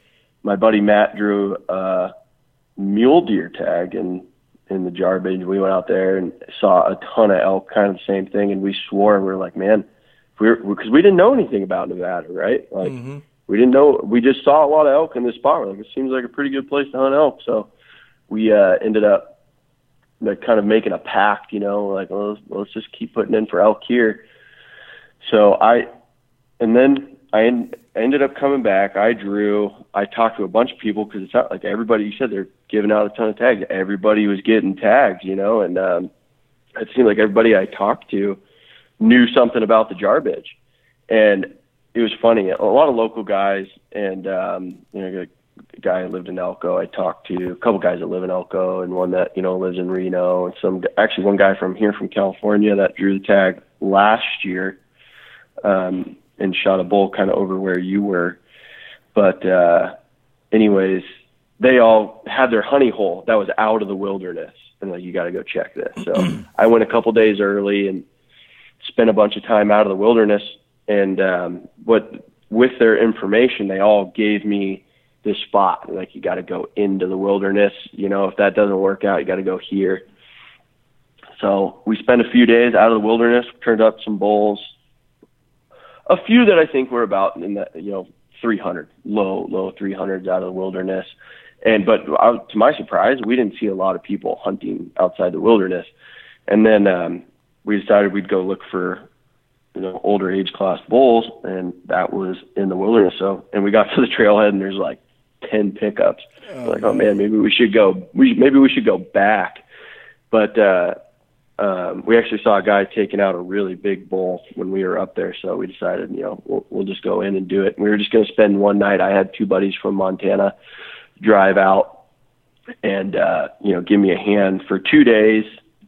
Speaker 4: my buddy Matt drew a mule deer tag in, in the Jarbidge. We went out there and saw a ton of elk, kind of the same thing. And we swore, we were like, man, we're, because we didn't know anything about Nevada, right? Like mm-hmm. we didn't know, we just saw a lot of elk in this spot. We're like, it seems like a pretty good place to hunt elk. So we uh, ended up like kind of making a pact, you know, like, well, let's, let's just keep putting in for elk here. So I, and then I, en- I ended up coming back. I drew, I talked to a bunch of people because it's not like everybody, you said they're giving out a ton of tags. Everybody was getting tags, you know, and um, it seemed like everybody I talked to knew something about the Jarbidge. And it was funny. A lot of local guys and, um, you know, a guy who lived in Elko, I talked to a couple guys that live in Elko and one that, you know, lives in Reno, and some, actually one guy from here from California that drew the tag last year. Um, and shot a bull kind of over where you were. But uh, anyways, they all had their honey hole that was out of the wilderness. And like, you got to go check this. So I went a couple days early and spent a bunch of time out of the wilderness. And um, what with their information, they all gave me this spot. Like, you got to go into the wilderness. You know, if that doesn't work out, you got to go here. So we spent a few days out of the wilderness, turned up some bulls. A few that I think were about in the, you know, three hundred, low, low three hundreds out of the wilderness. And, but I, to my surprise, we didn't see a lot of people hunting outside the wilderness. And then um, we decided we'd go look for, you know, older age class bulls, and that was in the wilderness. So, and we got to the trailhead and there's like ten pickups. Oh, like, oh man, maybe we should go, we maybe we should go back. But, uh, Um, we actually saw a guy taking out a really big bull when we were up there. So we decided, you know, we'll, we'll just go in and do it. We were just going to spend one night. I had two buddies from Montana drive out and, uh, you know, give me a hand for two days.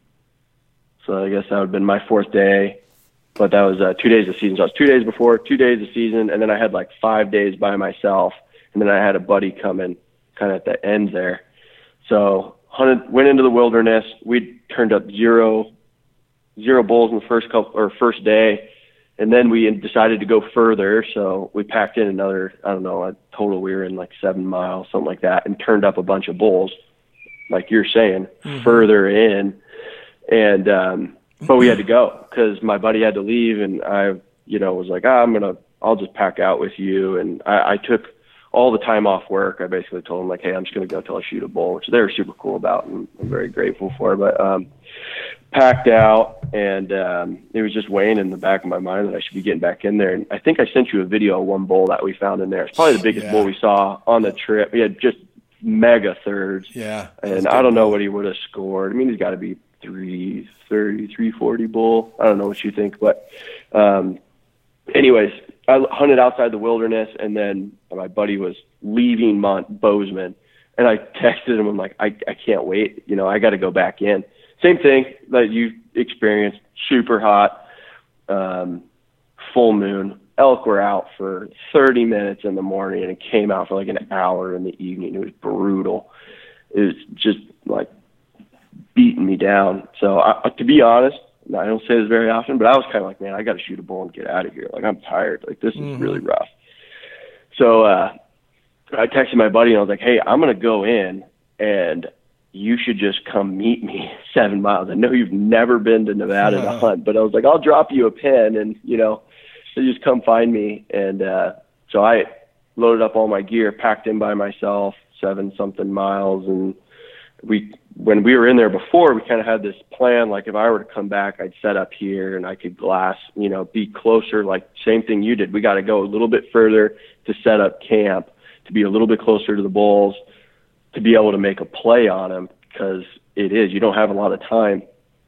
Speaker 4: So I guess that would have been my fourth day, but that was uh, two days of season. So it was two days before, two days of season. And then I had like five days by myself. And then I had a buddy come in kind of at the end there. So hunted, went into the wilderness. We turned up zero, zero bulls in the first couple or first day, and then we decided to go further. So we packed in another, I don't know, a total we were in like seven miles, something like that, and turned up a bunch of bulls, like you're saying, mm-hmm. further in. And um, but we had to go because my buddy had to leave, and I, you know, was like, ah, I'm gonna, I'll just pack out with you, and I, I took all the time off work. I basically told them like, hey, I'm just going to go till I shoot a bull, which they were super cool about and I'm very grateful for. But um, packed out, and um, it was just weighing in the back of my mind that I should be getting back in there. And I think I sent you a video of one bull that we found in there. It's probably the biggest yeah. bull we saw on the trip. He had just mega thirds.
Speaker 3: Yeah.
Speaker 4: And I don't know what he would have scored. I mean, he's got to be three thirty, three forty bull. I don't know what you think, but um, anyways, I hunted outside the wilderness, and then my buddy was leaving Mont Bozeman, and I texted him. I'm like, I, I can't wait. You know, I got to go back in. Same thing that you experienced, super hot, um, full moon. Elk were out for thirty minutes in the morning, and it came out for like an hour in the evening. It was brutal. It was just like beating me down. So I, to be honest, I don't say this very often, but I was kind of like, man, I got to shoot a bull and get out of here. Like, I'm tired. Like, this is mm-hmm. really rough. So uh, I texted my buddy, and I was like, hey, I'm going to go in, and you should just come meet me seven miles. I know you've never been to Nevada to hunt, but I was like, I'll drop you a pin, and, you know, so just come find me. And uh, so I loaded up all my gear, packed in by myself, seven-something miles, and we – when we were in there before, we kind of had this plan, like if I were to come back, I'd set up here and I could glass, you know, be closer, like same thing you did. We got to go a little bit further to set up camp, to be a little bit closer to the bulls, to be able to make a play on them, because it is, you don't have a lot of time.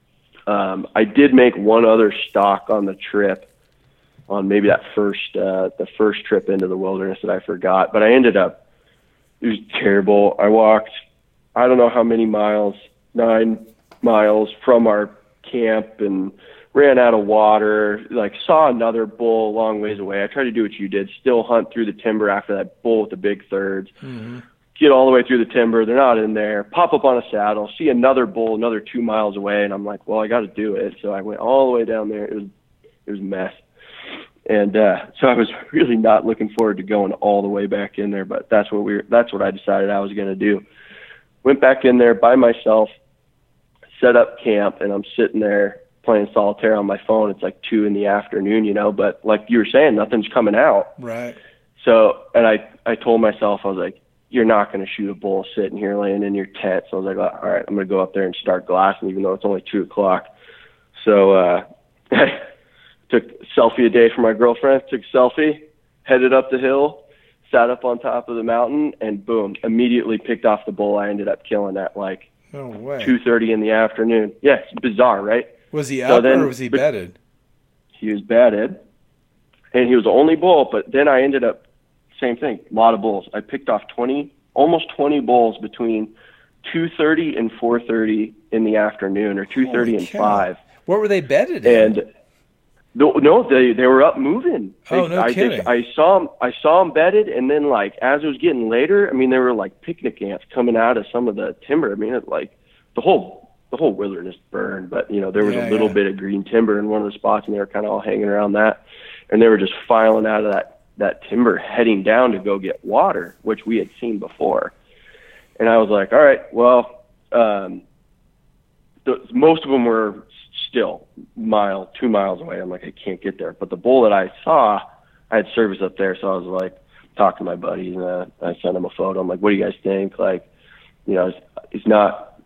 Speaker 4: Um, I did make one other stock on the trip, on maybe that first, uh, the first trip into the wilderness that I forgot, but I ended up, it was terrible. I walked, I don't know how many miles, nine miles from our camp, and ran out of water, like saw another bull a long ways away. I tried to do what you did, still hunt through the timber after that bull with the big thirds, mm-hmm. get all the way through the timber. They're not in there, pop up on a saddle, see another bull another two miles away. And I'm like, well, I got to do it. So I went all the way down there. It was, it was a mess. And uh, so I was really not looking forward to going all the way back in there, but that's what we were, that's what I decided I was going to do. Went back in there by myself, set up camp, and I'm sitting there playing solitaire on my phone. It's like two in the afternoon, you know, but like you were saying, nothing's coming out.
Speaker 3: Right.
Speaker 4: So, and I, I told myself, I was like, you're not going to shoot a bull sitting here laying in your tent. So I was like, all right, I'm going to go up there and start glassing, even though it's only two o'clock. So, uh, I took a selfie a day for my girlfriend, took a selfie, headed up the hill, sat up on top of the mountain, and boom, immediately picked off the bull I ended up killing at like
Speaker 3: No way.
Speaker 4: two thirty in the afternoon. Yeah, it's bizarre, right?
Speaker 3: Was he
Speaker 4: So
Speaker 3: up
Speaker 4: then-
Speaker 3: or was he bedded?
Speaker 4: He was batted, and he was the only bull, but then I ended up, same thing, a lot of bulls. I picked off twenty, almost twenty bulls between two thirty and four thirty in the afternoon, or two thirty
Speaker 3: Holy
Speaker 4: and
Speaker 3: cow.
Speaker 4: five.
Speaker 3: What were they bedded in?
Speaker 4: And no, no, they they were up moving. They,
Speaker 3: Oh, no
Speaker 4: I
Speaker 3: kidding.
Speaker 4: Think I saw them. I saw them bedded, and then like as it was getting later, I mean, there were like picnic ants coming out of some of the timber. I mean, it, like the whole the whole wilderness burned, but you know there was
Speaker 3: Yeah,
Speaker 4: a little
Speaker 3: yeah.
Speaker 4: bit of green timber in one of the spots, and they were kind of all hanging around that, and they were just filing out of that that timber, heading down to go get water, which we had seen before. And I was like, all right, well, um, the, most of them were still mile, two miles away. I'm like, I can't get there. But the bull that I saw, I had service up there, so I was like, talk to my buddies, and uh, I sent them a photo. I'm like, what do you guys think? Like, you know, it's, it's not.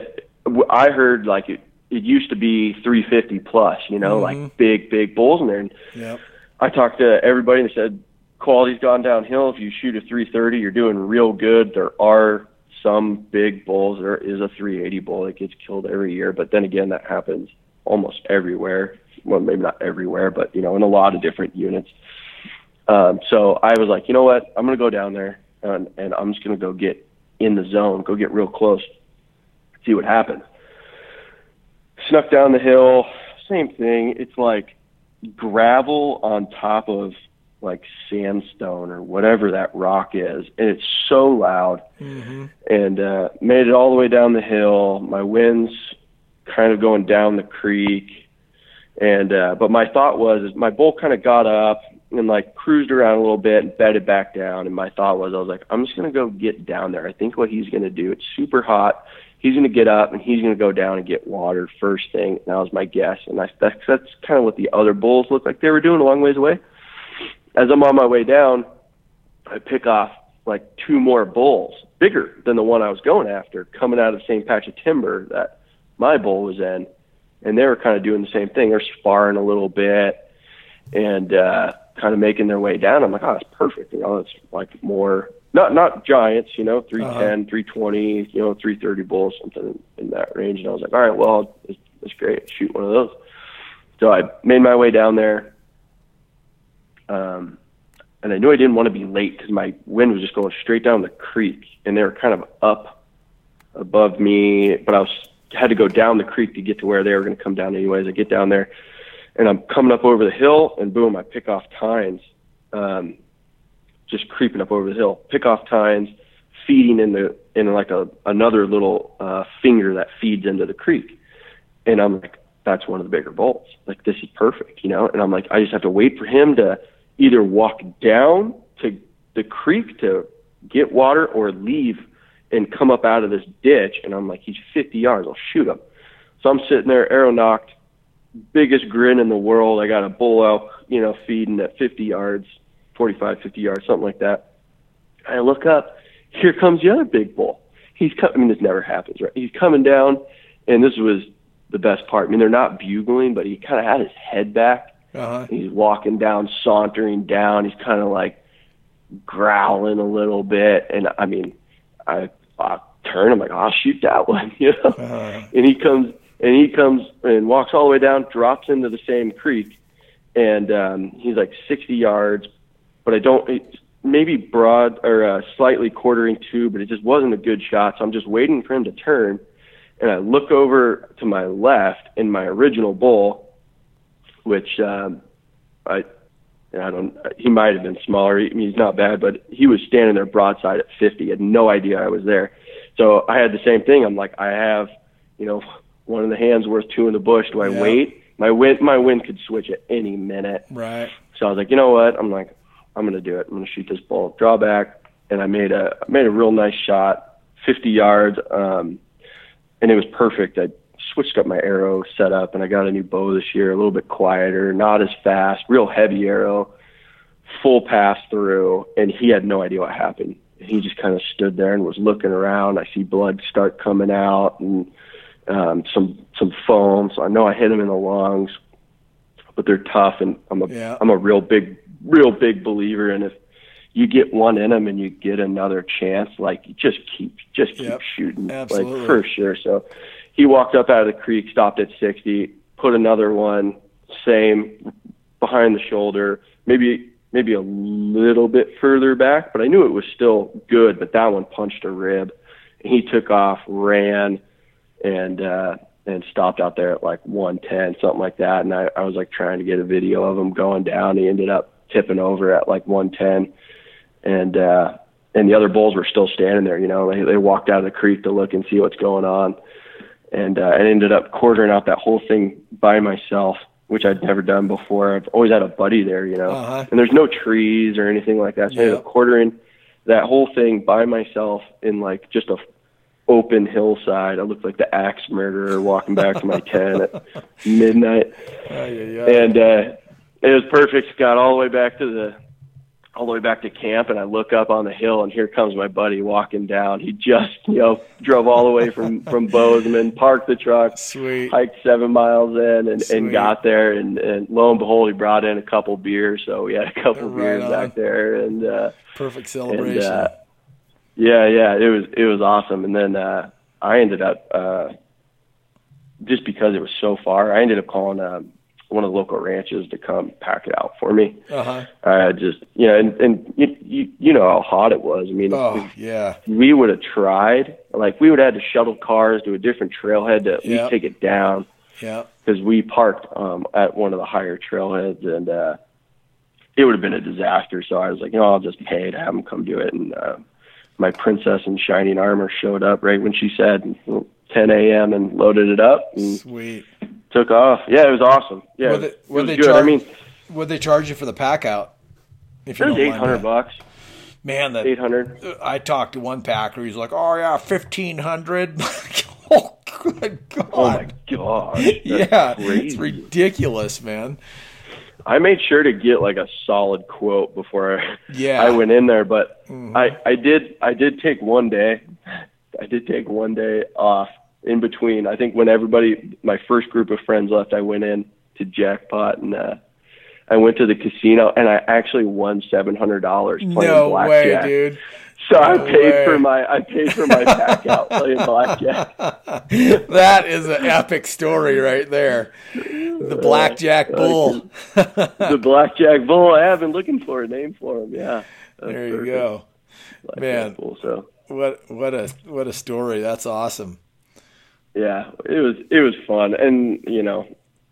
Speaker 4: I heard like it. It used to be three fifty plus, you know,
Speaker 3: Mhm.
Speaker 4: like big, big bulls in there. And
Speaker 3: Yep.
Speaker 4: I talked to everybody and they said quality's gone downhill. If you shoot a three thirty, you're doing real good. There are some big bulls. There is a three eighty bull that gets killed every year, but then again, that happens almost everywhere. Well, maybe not everywhere, but you know, in a lot of different units. Um, so I was like, you know what? I'm going to go down there and, and I'm just going to go get in the zone, go get real close, see what happens. Snuck down the hill, same thing. It's like gravel on top of like sandstone or whatever that rock is, and it's so loud.
Speaker 3: Mm-hmm.
Speaker 4: And uh, made it all the way down the hill. My wind's kind of going down the creek, and uh, but my thought was, is my bull kind of got up and like cruised around a little bit and bedded back down. And my thought was, I was like, I'm just gonna go get down there. I think what he's gonna do, it's super hot. He's going to get up and he's going to go down and get water first thing. That was my guess. And I, that's, that's kind of what the other bulls looked like they were doing a long ways away. As I'm on my way down, I pick off like two more bulls, bigger than the one I was going after, coming out of the same patch of timber that my bull was in. And they were kind of doing the same thing. They're sparring a little bit and uh, kind of making their way down. I'm like, oh, that's perfect. You know, it's like more... Not not giants, you know, three ten,
Speaker 3: Uh-huh.
Speaker 4: three twenty, you know, three thirty bulls, something in that range. And I was like, all right, well, it's, it's great. Shoot one of those. So I made my way down there. Um, and I knew I didn't want to be late because my wind was just going straight down the creek. And they were kind of up above me, but I was had to go down the creek to get to where they were going to come down anyways. I get down there, and I'm coming up over the hill, and boom, I pick off tines. Um just creeping up over the hill, pick off tines, feeding in the in like a another little uh, finger that feeds into the creek. And I'm like, that's one of the bigger bulls. Like, this is perfect, you know? And I'm like, I just have to wait for him to either walk down to the creek to get water or leave and come up out of this ditch. And I'm like, he's fifty yards. I'll shoot him. So I'm sitting there, arrow knocked, biggest grin in the world. I got a bull elk, you know, feeding at fifty yards. forty-five, fifty yards, something like that. I look up, here comes the other big bull. He's coming, I mean, this never happens, right? He's coming down, and this was the best part. I mean, they're not bugling, but he kind of had his head back.
Speaker 3: Uh-huh.
Speaker 4: He's walking down, sauntering down. He's kind of like growling a little bit. And I mean, I, I turn, I'm like, I'll shoot that one, you know?
Speaker 3: Uh-huh.
Speaker 4: And he comes, and he comes and walks all the way down, drops into the same creek. And um, he's like sixty yards, but I don't, it's maybe broad or uh, slightly quartering two, but it just wasn't a good shot. So I'm just waiting for him to turn. And I look over to my left, and my original bull, which um, I, I don't, he might have been smaller. I mean, he's not bad, but he was standing there broadside at fifty. I had no idea I was there. So I had the same thing. I'm like, I have, you know, one in the hand's worth two in the bush. Do I
Speaker 3: Yeah.
Speaker 4: wait? My wind, my wind could switch at any minute.
Speaker 3: Right.
Speaker 4: So I was like, you know what? I'm like, I'm going to do it. I'm going to shoot this bull. Draw back. And I made a, I made a real nice shot, fifty yards. Um, and it was perfect. I switched up my arrow setup, and I got a new bow this year, a little bit quieter, not as fast, real heavy arrow, full pass through. And he had no idea what happened. He just kind of stood there and was looking around. I see blood start coming out and um, some some foam. So I know I hit him in the lungs, but they're tough. And I'm a
Speaker 3: Yeah.
Speaker 4: I'm a real big real big believer in if you get one in them and you get another chance, like you just keep just keep
Speaker 3: Yep.
Speaker 4: shooting,
Speaker 3: Absolutely.
Speaker 4: like for sure. So he walked up out of the creek, stopped at sixty, put another one, same behind the shoulder, maybe. maybe a little bit further back, but I knew it was still good, but that one punched a rib. And he took off, ran, and uh, and stopped out there at like one ten, something like that. And I, I was like trying to get a video of him going down. He ended up tipping over at like one ten. And uh, and the other bulls were still standing there, you know. They, they walked out of the creek to look and see what's going on. And uh, I ended up quartering out that whole thing by myself, which I'd never done before. I've always had a buddy there, you know,
Speaker 3: Uh-huh.
Speaker 4: and there's no trees or anything like that. So I ended
Speaker 3: Yeah.
Speaker 4: up quartering that whole thing by myself in like just a open hillside. I looked like the axe murderer walking back to my tent at midnight.
Speaker 3: Oh, yeah, yeah.
Speaker 4: And uh, it was perfect. Got all the way back to the, all the way back to camp, and I look up on the hill, and here comes my buddy walking down. He just, you know, drove all the way from from Bozeman, parked the truck,
Speaker 3: Sweet.
Speaker 4: hiked seven miles in, and,
Speaker 3: Sweet.
Speaker 4: and got there, and, and lo and behold, he brought in a couple beers, so we had a couple
Speaker 3: Right
Speaker 4: beers
Speaker 3: on.
Speaker 4: back there, and uh,
Speaker 3: Perfect
Speaker 4: and
Speaker 3: celebration.
Speaker 4: uh, yeah, yeah, it was it was awesome. And then uh, I ended up uh, just because it was so far, I ended up calling um, one of the local ranches to come pack it out for me.
Speaker 3: Uh-huh.
Speaker 4: I just, you know, and, and you, you, you know how hot it was. I mean,
Speaker 3: Oh, yeah.
Speaker 4: if we would have tried, like we would have had to shuttle cars to a different trailhead to at
Speaker 3: Yep.
Speaker 4: least take it down,
Speaker 3: Yeah.
Speaker 4: because we parked um, at one of the higher trailheads, and uh, it would have been a disaster. So I was like, you know, I'll just pay to have them come do it. And uh, my princess in shining armor showed up right when she said ten a.m. and loaded it up and
Speaker 3: Sweet.
Speaker 4: took off. Yeah, it was awesome. Yeah,
Speaker 3: Would they,
Speaker 4: it
Speaker 3: would
Speaker 4: was
Speaker 3: they
Speaker 4: good.
Speaker 3: charge?
Speaker 4: I mean,
Speaker 3: would they charge you for the pack out? If
Speaker 4: it was
Speaker 3: don't
Speaker 4: eight
Speaker 3: mind
Speaker 4: hundred
Speaker 3: that.
Speaker 4: bucks.
Speaker 3: Man, the
Speaker 4: Eight hundred.
Speaker 3: I talked to one packer. He's like, "Oh yeah, fifteen hundred." Oh good God!
Speaker 4: Oh my gosh. That's
Speaker 3: yeah,
Speaker 4: crazy.
Speaker 3: it's ridiculous, man.
Speaker 4: I made sure to get like a solid quote before I,
Speaker 3: Yeah.
Speaker 4: I went in there, but
Speaker 3: Mhm.
Speaker 4: I, I did I did take one day. I did take one day off in between. I think when everybody, my first group of friends left, I went in to jackpot, and uh, I went to the casino, and I actually won seven hundred dollars playing
Speaker 3: No
Speaker 4: blackjack.
Speaker 3: way, dude.
Speaker 4: So I
Speaker 3: No
Speaker 4: paid
Speaker 3: way.
Speaker 4: for my I paid for my pack out playing blackjack.
Speaker 3: That is an epic story right there. The blackjack bull.
Speaker 4: The blackjack bull. I have been looking for a name for him. Yeah, That's
Speaker 3: There you
Speaker 4: perfect.
Speaker 3: go.
Speaker 4: Blackjack
Speaker 3: Man.
Speaker 4: bull, so.
Speaker 3: What what a what a story. That's awesome.
Speaker 4: Yeah, it was it was fun, and you know,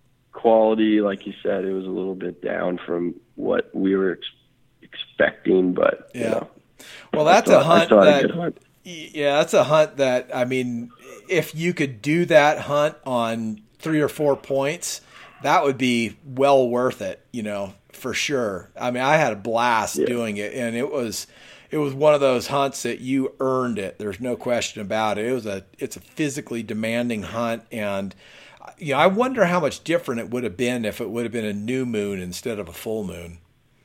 Speaker 4: quality, like you said, it was a little bit down from what we were ex- expecting, but
Speaker 3: Yeah.
Speaker 4: you know,
Speaker 3: Well, that's
Speaker 4: I
Speaker 3: a
Speaker 4: saw-
Speaker 3: hunt
Speaker 4: I saw
Speaker 3: that
Speaker 4: a good hunt.
Speaker 3: Yeah, that's a hunt that, I mean, if you could do that hunt on three or four points, that would be well worth it, you know, for sure. I mean, I had a blast
Speaker 4: Yeah.
Speaker 3: doing it, and it was it was one of those hunts that you earned it. There's no question about it. It was a it's a physically demanding hunt, and you know, I wonder how much different it would have been if it would have been a new moon instead of a full moon.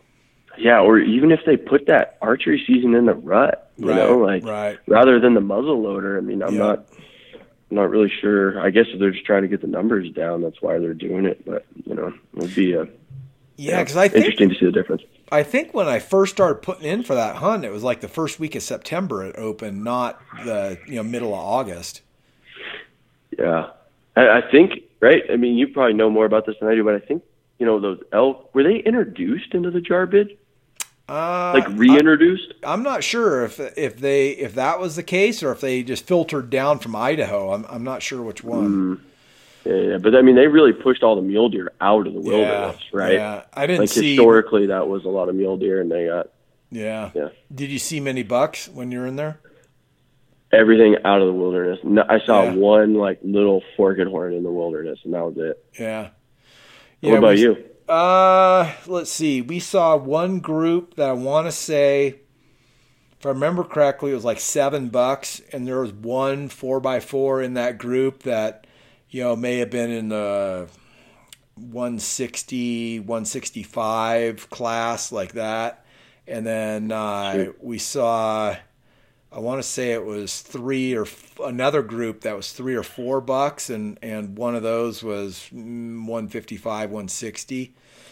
Speaker 4: Yeah, or even if they put that archery season in the rut, you
Speaker 3: Right,
Speaker 4: know, like
Speaker 3: right.
Speaker 4: rather than the muzzle loader. I mean, I'm
Speaker 3: Yeah.
Speaker 4: not I'm not really sure. I guess if they're just trying to get the numbers down, that's why they're doing it. But you know, it would be a
Speaker 3: Yeah, because I think
Speaker 4: interesting to see the difference.
Speaker 3: I think when I first started putting in for that hunt, it was like the first week of September it opened, not the you know middle of August.
Speaker 4: Yeah, I, I think right. I mean, you probably know more about this than I do, but I think you know those elk were they introduced into the jar bid,
Speaker 3: Uh,
Speaker 4: like reintroduced?
Speaker 3: I, I'm not sure if if they if that was the case or if they just filtered down from Idaho. I'm I'm not sure which one.
Speaker 4: Mm. Yeah, yeah, but I mean, they really pushed all the mule deer out of the wilderness, right?
Speaker 3: Yeah, I didn't
Speaker 4: Like
Speaker 3: see.
Speaker 4: historically, that was a lot of mule deer, and they got
Speaker 3: Yeah.
Speaker 4: yeah
Speaker 3: Did you see many bucks when you were in there?
Speaker 4: everything out of the wilderness. No, I saw
Speaker 3: Yeah.
Speaker 4: one like little forked horn in the wilderness, and that was it.
Speaker 3: Yeah.
Speaker 4: what about
Speaker 3: we-
Speaker 4: you?
Speaker 3: Uh, let's see. We saw one group that I want to say, if I remember correctly, it was like seven bucks, and there was one four by four in that group that, you know, may have been in the one sixty, one sixty-five class, like that. And then uh,
Speaker 4: Sure.
Speaker 3: we saw, I want to say it was three or f- another group that was three or four bucks, and, and one of those was mm, one fifty-five, one sixty.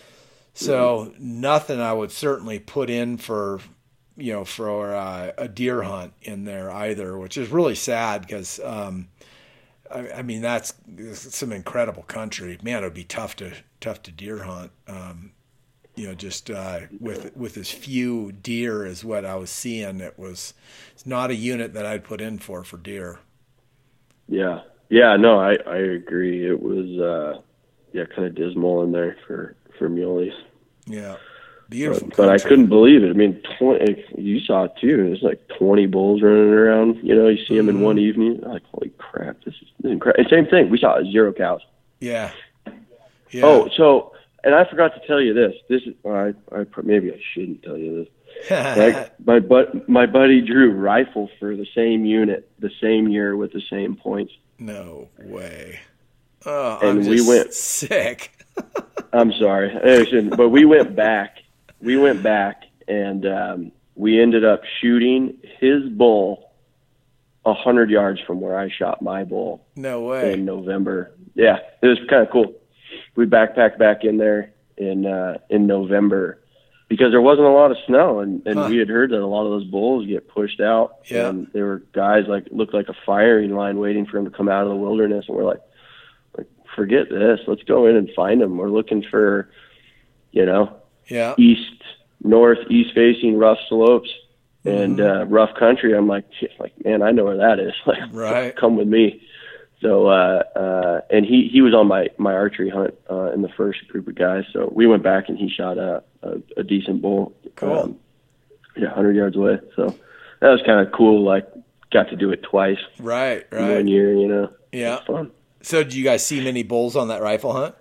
Speaker 3: So mm-hmm. nothing I would certainly put in for, you know, for uh, a deer hunt in there either, which is really sad because, um, I, I mean, that's some incredible country. Man, it would be tough to tough to deer hunt. Um, you know, just uh, with with as few deer as what I was seeing, it was it's not a unit that I'd put in for for deer.
Speaker 4: Yeah, yeah, no, I, I agree. It was uh, yeah, kind of dismal in there for for muleys.
Speaker 3: Yeah, beautiful.
Speaker 4: But, but I couldn't believe it. I mean, twenty, you saw it too. There's like twenty bulls running around. You know, you see them mm-hmm. in one evening. Like, holy crap, this is incredible. And same thing. We saw zero cows.
Speaker 3: Yeah. Yeah.
Speaker 4: Oh, so. And I forgot to tell you this. This is I, I maybe I shouldn't tell you this. Like my but my buddy drew rifle for the same unit, the same year with the same points.
Speaker 3: No way. Oh,
Speaker 4: and
Speaker 3: I'm just
Speaker 4: we went
Speaker 3: sick.
Speaker 4: I'm sorry, I shouldn't, but we went back. We went back, and um, we ended up shooting his bull a hundred yards from where I shot my bull.
Speaker 3: No way.
Speaker 4: In November. Yeah, it was kind of cool. We backpacked back in there in uh, in November because there wasn't a lot of snow, and, and huh. we had heard that a lot of those bulls get pushed out.
Speaker 3: Yeah.
Speaker 4: And there were guys like looked like a firing line waiting for them to come out of the wilderness, and we're like, like forget this, let's go in and find them. We're looking for, you know,
Speaker 3: yeah,
Speaker 4: east, north, east facing rough slopes and
Speaker 3: mm-hmm.
Speaker 4: uh, rough country. I'm like, like man, I know where that is. Like,
Speaker 3: right,
Speaker 4: come with me. So, uh, uh, and he, he was on my, my archery hunt, uh, in the first group of guys. So we went back and he shot a, a, a decent bull.
Speaker 3: Cool.
Speaker 4: Um, yeah, one hundred yards away. So that was kind of cool. Like, got to do it twice.
Speaker 3: Right, right.
Speaker 4: In one year, you know.
Speaker 3: Yeah.
Speaker 4: It was fun.
Speaker 3: So did you guys see many bulls on that rifle hunt?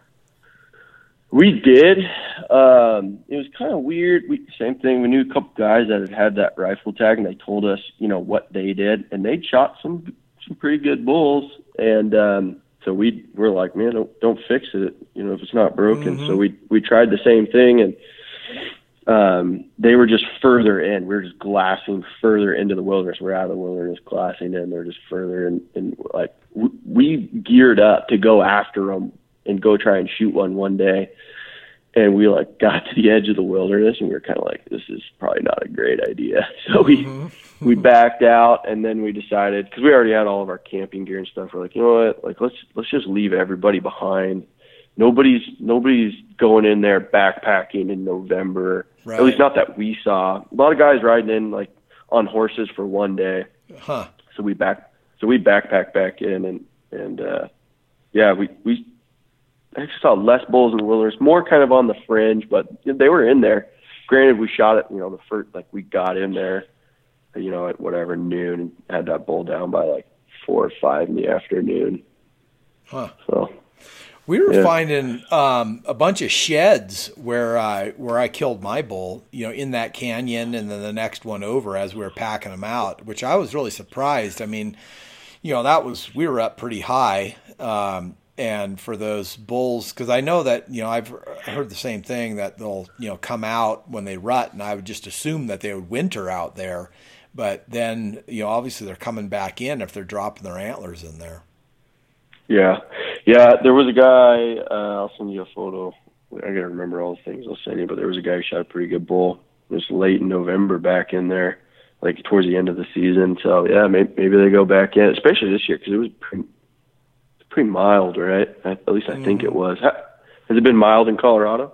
Speaker 4: We did. Um, it was kind of weird. We, same thing. We knew a couple guys that had had that rifle tag, and they told us, you know, what they did. And they shot some some pretty good bulls. And um, so we were like, man, don't, don't fix it, you know, if it's not broken.
Speaker 3: Mm-hmm.
Speaker 4: So we we tried the same thing, and um, they were just further in. We were just glassing further into the wilderness. We're out of the wilderness, glassing in. They're just further in. And like we, we geared up to go after them and go try and shoot one one day. And we like got to the edge of the wilderness, and we were kind of like, this is probably not a great idea. So we mm-hmm. we backed out, and then we decided, because we already had all of our camping gear and stuff. We're like, you know what? Like let's let's just leave everybody behind. Nobody's nobody's going in there backpacking in November.
Speaker 3: Right.
Speaker 4: At least not that we saw. A lot of guys riding in like on horses for one day.
Speaker 3: Huh.
Speaker 4: So we back so we backpacked back in, and and uh, yeah, we we. I actually saw less bulls in the wilderness, more kind of on the fringe, but they were in there. Granted, we shot it, you know, the first, like we got in there, you know, at whatever noon and had that bull down by like four or five in the afternoon.
Speaker 3: Huh.
Speaker 4: So
Speaker 3: we were
Speaker 4: yeah.
Speaker 3: finding um, a bunch of sheds where I where I killed my bull, you know, in that canyon, and then the next one over as we were packing them out, which I was really surprised. I mean, you know, that was we were up pretty high. Um, And for those bulls, because I know that, you know, I've heard the same thing, that they'll, you know, come out when they rut, and I would just assume that they would winter out there. But then, you know, obviously they're coming back in if they're dropping their antlers in there.
Speaker 4: Yeah. Yeah, there was a guy, uh, I'll send you a photo. I got to remember all the things I'll send you, but there was a guy who shot a pretty good bull. It was late in November back in there, like towards the end of the season. So, yeah, maybe, maybe they go back in, especially this year, because it was pretty pretty mild, right? At least I think it was. Has it been mild in Colorado?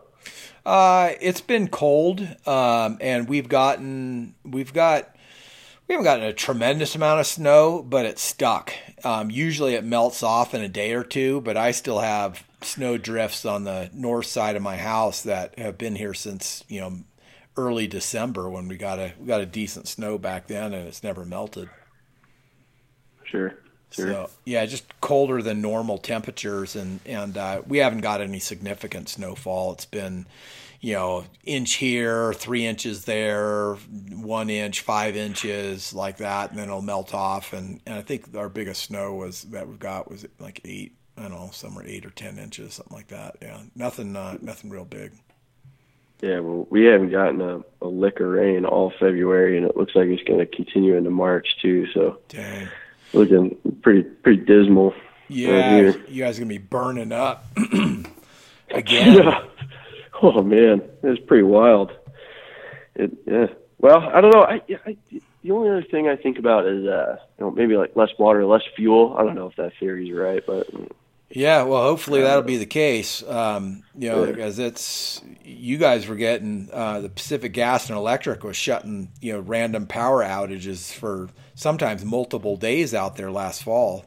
Speaker 3: Uh, it's been cold, um, and we've gotten we've got we haven't gotten a tremendous amount of snow, but it's stuck. Um, usually it melts off in a day or two, but I still have snow drifts on the north side of my house that have been here since, you know, early December, when we got a we got a decent snow back then, and it's never melted.
Speaker 4: Sure. Sure.
Speaker 3: So yeah, just colder than normal temperatures, and and uh, we haven't got any significant snowfall. It's been, you know, inch here, three inches there, one inch, five inches, like that, and then it'll melt off. And, and I think our biggest snow was that we got was like eight, I don't know, somewhere eight or ten inches, something like that. Yeah, nothing, uh, nothing real big.
Speaker 4: Yeah, well, we haven't gotten a, a lick of rain all February, and it looks like it's going to continue into March too. So,
Speaker 3: dang,
Speaker 4: looking pretty pretty dismal.
Speaker 3: Yeah,
Speaker 4: here.
Speaker 3: You guys are gonna be burning up again.
Speaker 4: Yeah. Oh man, it's pretty wild. It, yeah. Well, I don't know. I, I the only other thing I think about is uh, you know, maybe like less water, less fuel. I don't know if that theory's right, but
Speaker 3: yeah. Well, hopefully that'll be the case. Um, you know,
Speaker 4: Yeah.
Speaker 3: because it's you guys were getting uh, the Pacific Gas and Electric was shutting you know random power outages for sometimes multiple days out there last fall.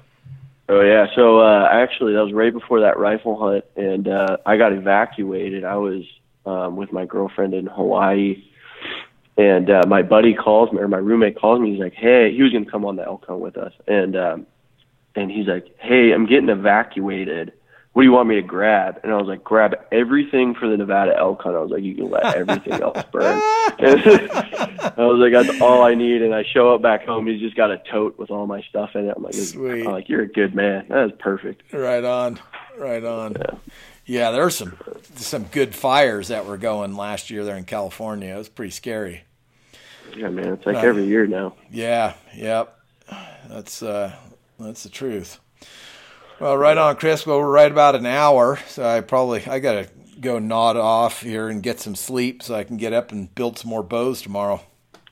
Speaker 4: Oh yeah, so uh, actually that was right before that rifle hunt, and uh, I got evacuated. I was um, with my girlfriend in Hawaii, and uh, my buddy calls me, or my roommate calls me. He's like, "Hey," he was gonna come on the elk hunt with us, and um, and he's like, "Hey, I'm getting evacuated. What do you want me to grab?" And I was like, "Grab everything for the Nevada elk hunt." I was like, "You can let everything else burn." And I was like, "That's all I need." And I show up back home. He's just got a tote with all my stuff in it. I'm like,
Speaker 3: Sweet.
Speaker 4: I'm like, "You're a good man. That is perfect."
Speaker 3: Right on, right on.
Speaker 4: Yeah.
Speaker 3: Yeah, there were some some good fires that were going last year there in California. It was pretty scary.
Speaker 4: Yeah, man. It's like
Speaker 3: Right.
Speaker 4: every year now.
Speaker 3: Yeah, yep. That's uh, that's the truth. Well, right on, Chris. Well, we're right about an hour, so I probably I gotta go nod off here and get some sleep so I can get up and build some more bows tomorrow.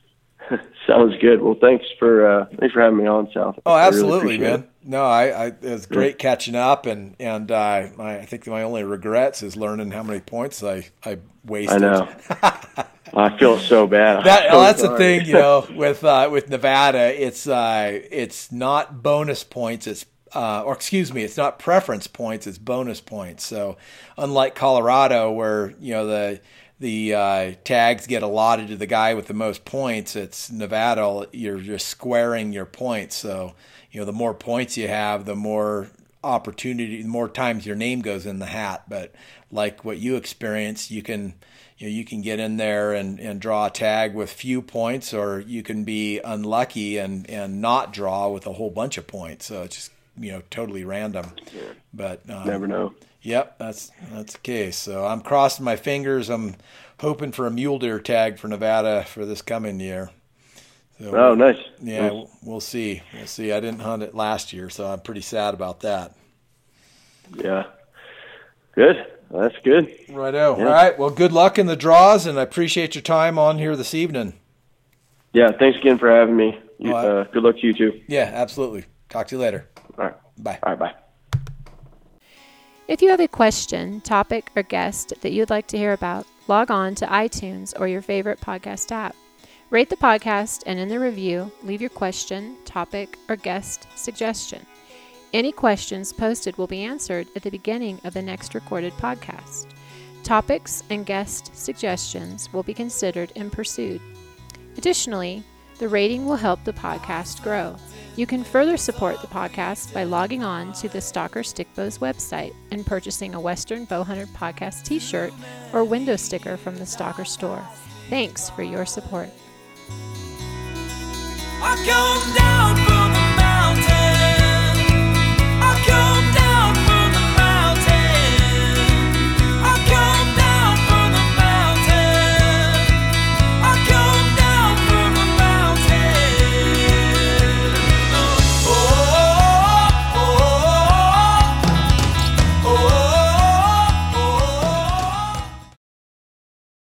Speaker 4: Sounds good. Well, thanks for uh, thanks for having me on, Sal.
Speaker 3: Oh,
Speaker 4: I really
Speaker 3: absolutely,
Speaker 4: appreciate
Speaker 3: man.
Speaker 4: it.
Speaker 3: No, I, I it was great catching up, and and uh, my, I think my only regrets is learning how many points I I wasted.
Speaker 4: I know. I feel so bad.
Speaker 3: That,
Speaker 4: I'm so
Speaker 3: well, that's
Speaker 4: sorry.
Speaker 3: the thing, you know, with uh, with Nevada, it's uh, it's not bonus points, it's uh, or excuse me, it's not preference points, it's bonus points. So, unlike Colorado, where you know the the uh, tags get allotted to the guy with the most points, it's Nevada. You're just squaring your points. So, you know, the more points you have, the more opportunity, the more times your name goes in the hat. But like what you experienced, you can. You know, you can get in there and, and draw a tag with few points, or you can be unlucky and, and not draw with a whole bunch of points. So it's just, you know, totally random. But um,
Speaker 4: Never know.
Speaker 3: Yep, that's that's the case. So I'm crossing my fingers. I'm hoping for a mule deer tag for Nevada for this coming year. So,
Speaker 4: Oh, nice.
Speaker 3: yeah,
Speaker 4: Nice.
Speaker 3: we'll see. We'll see. I didn't hunt it last year, so I'm pretty sad about that.
Speaker 4: Yeah. Good. Well, that's good.
Speaker 3: Righto.
Speaker 4: Yeah.
Speaker 3: All right. Well, good luck in the draws, and I appreciate your time on here this evening.
Speaker 4: Yeah. Thanks again for having me. You,
Speaker 3: All right.
Speaker 4: uh, good luck to you too.
Speaker 3: Yeah, absolutely. Talk to you later.
Speaker 4: All right.
Speaker 3: Bye.
Speaker 4: All right. Bye.
Speaker 1: If you have a question, topic, or guest that you'd like to hear about, log on to iTunes or your favorite podcast app. Rate the podcast, and in the review, leave your question, topic, or guest suggestion. Any questions posted will be answered at the beginning of the next recorded podcast. Topics and guest suggestions will be considered and pursued. Additionally, the rating will help the podcast grow. You can further support the podcast by logging on to the Stalker Stickbows website and purchasing a Western Bowhunter Podcast t-shirt or window sticker from the Stalker store. Thanks for your support.
Speaker 2: I come down.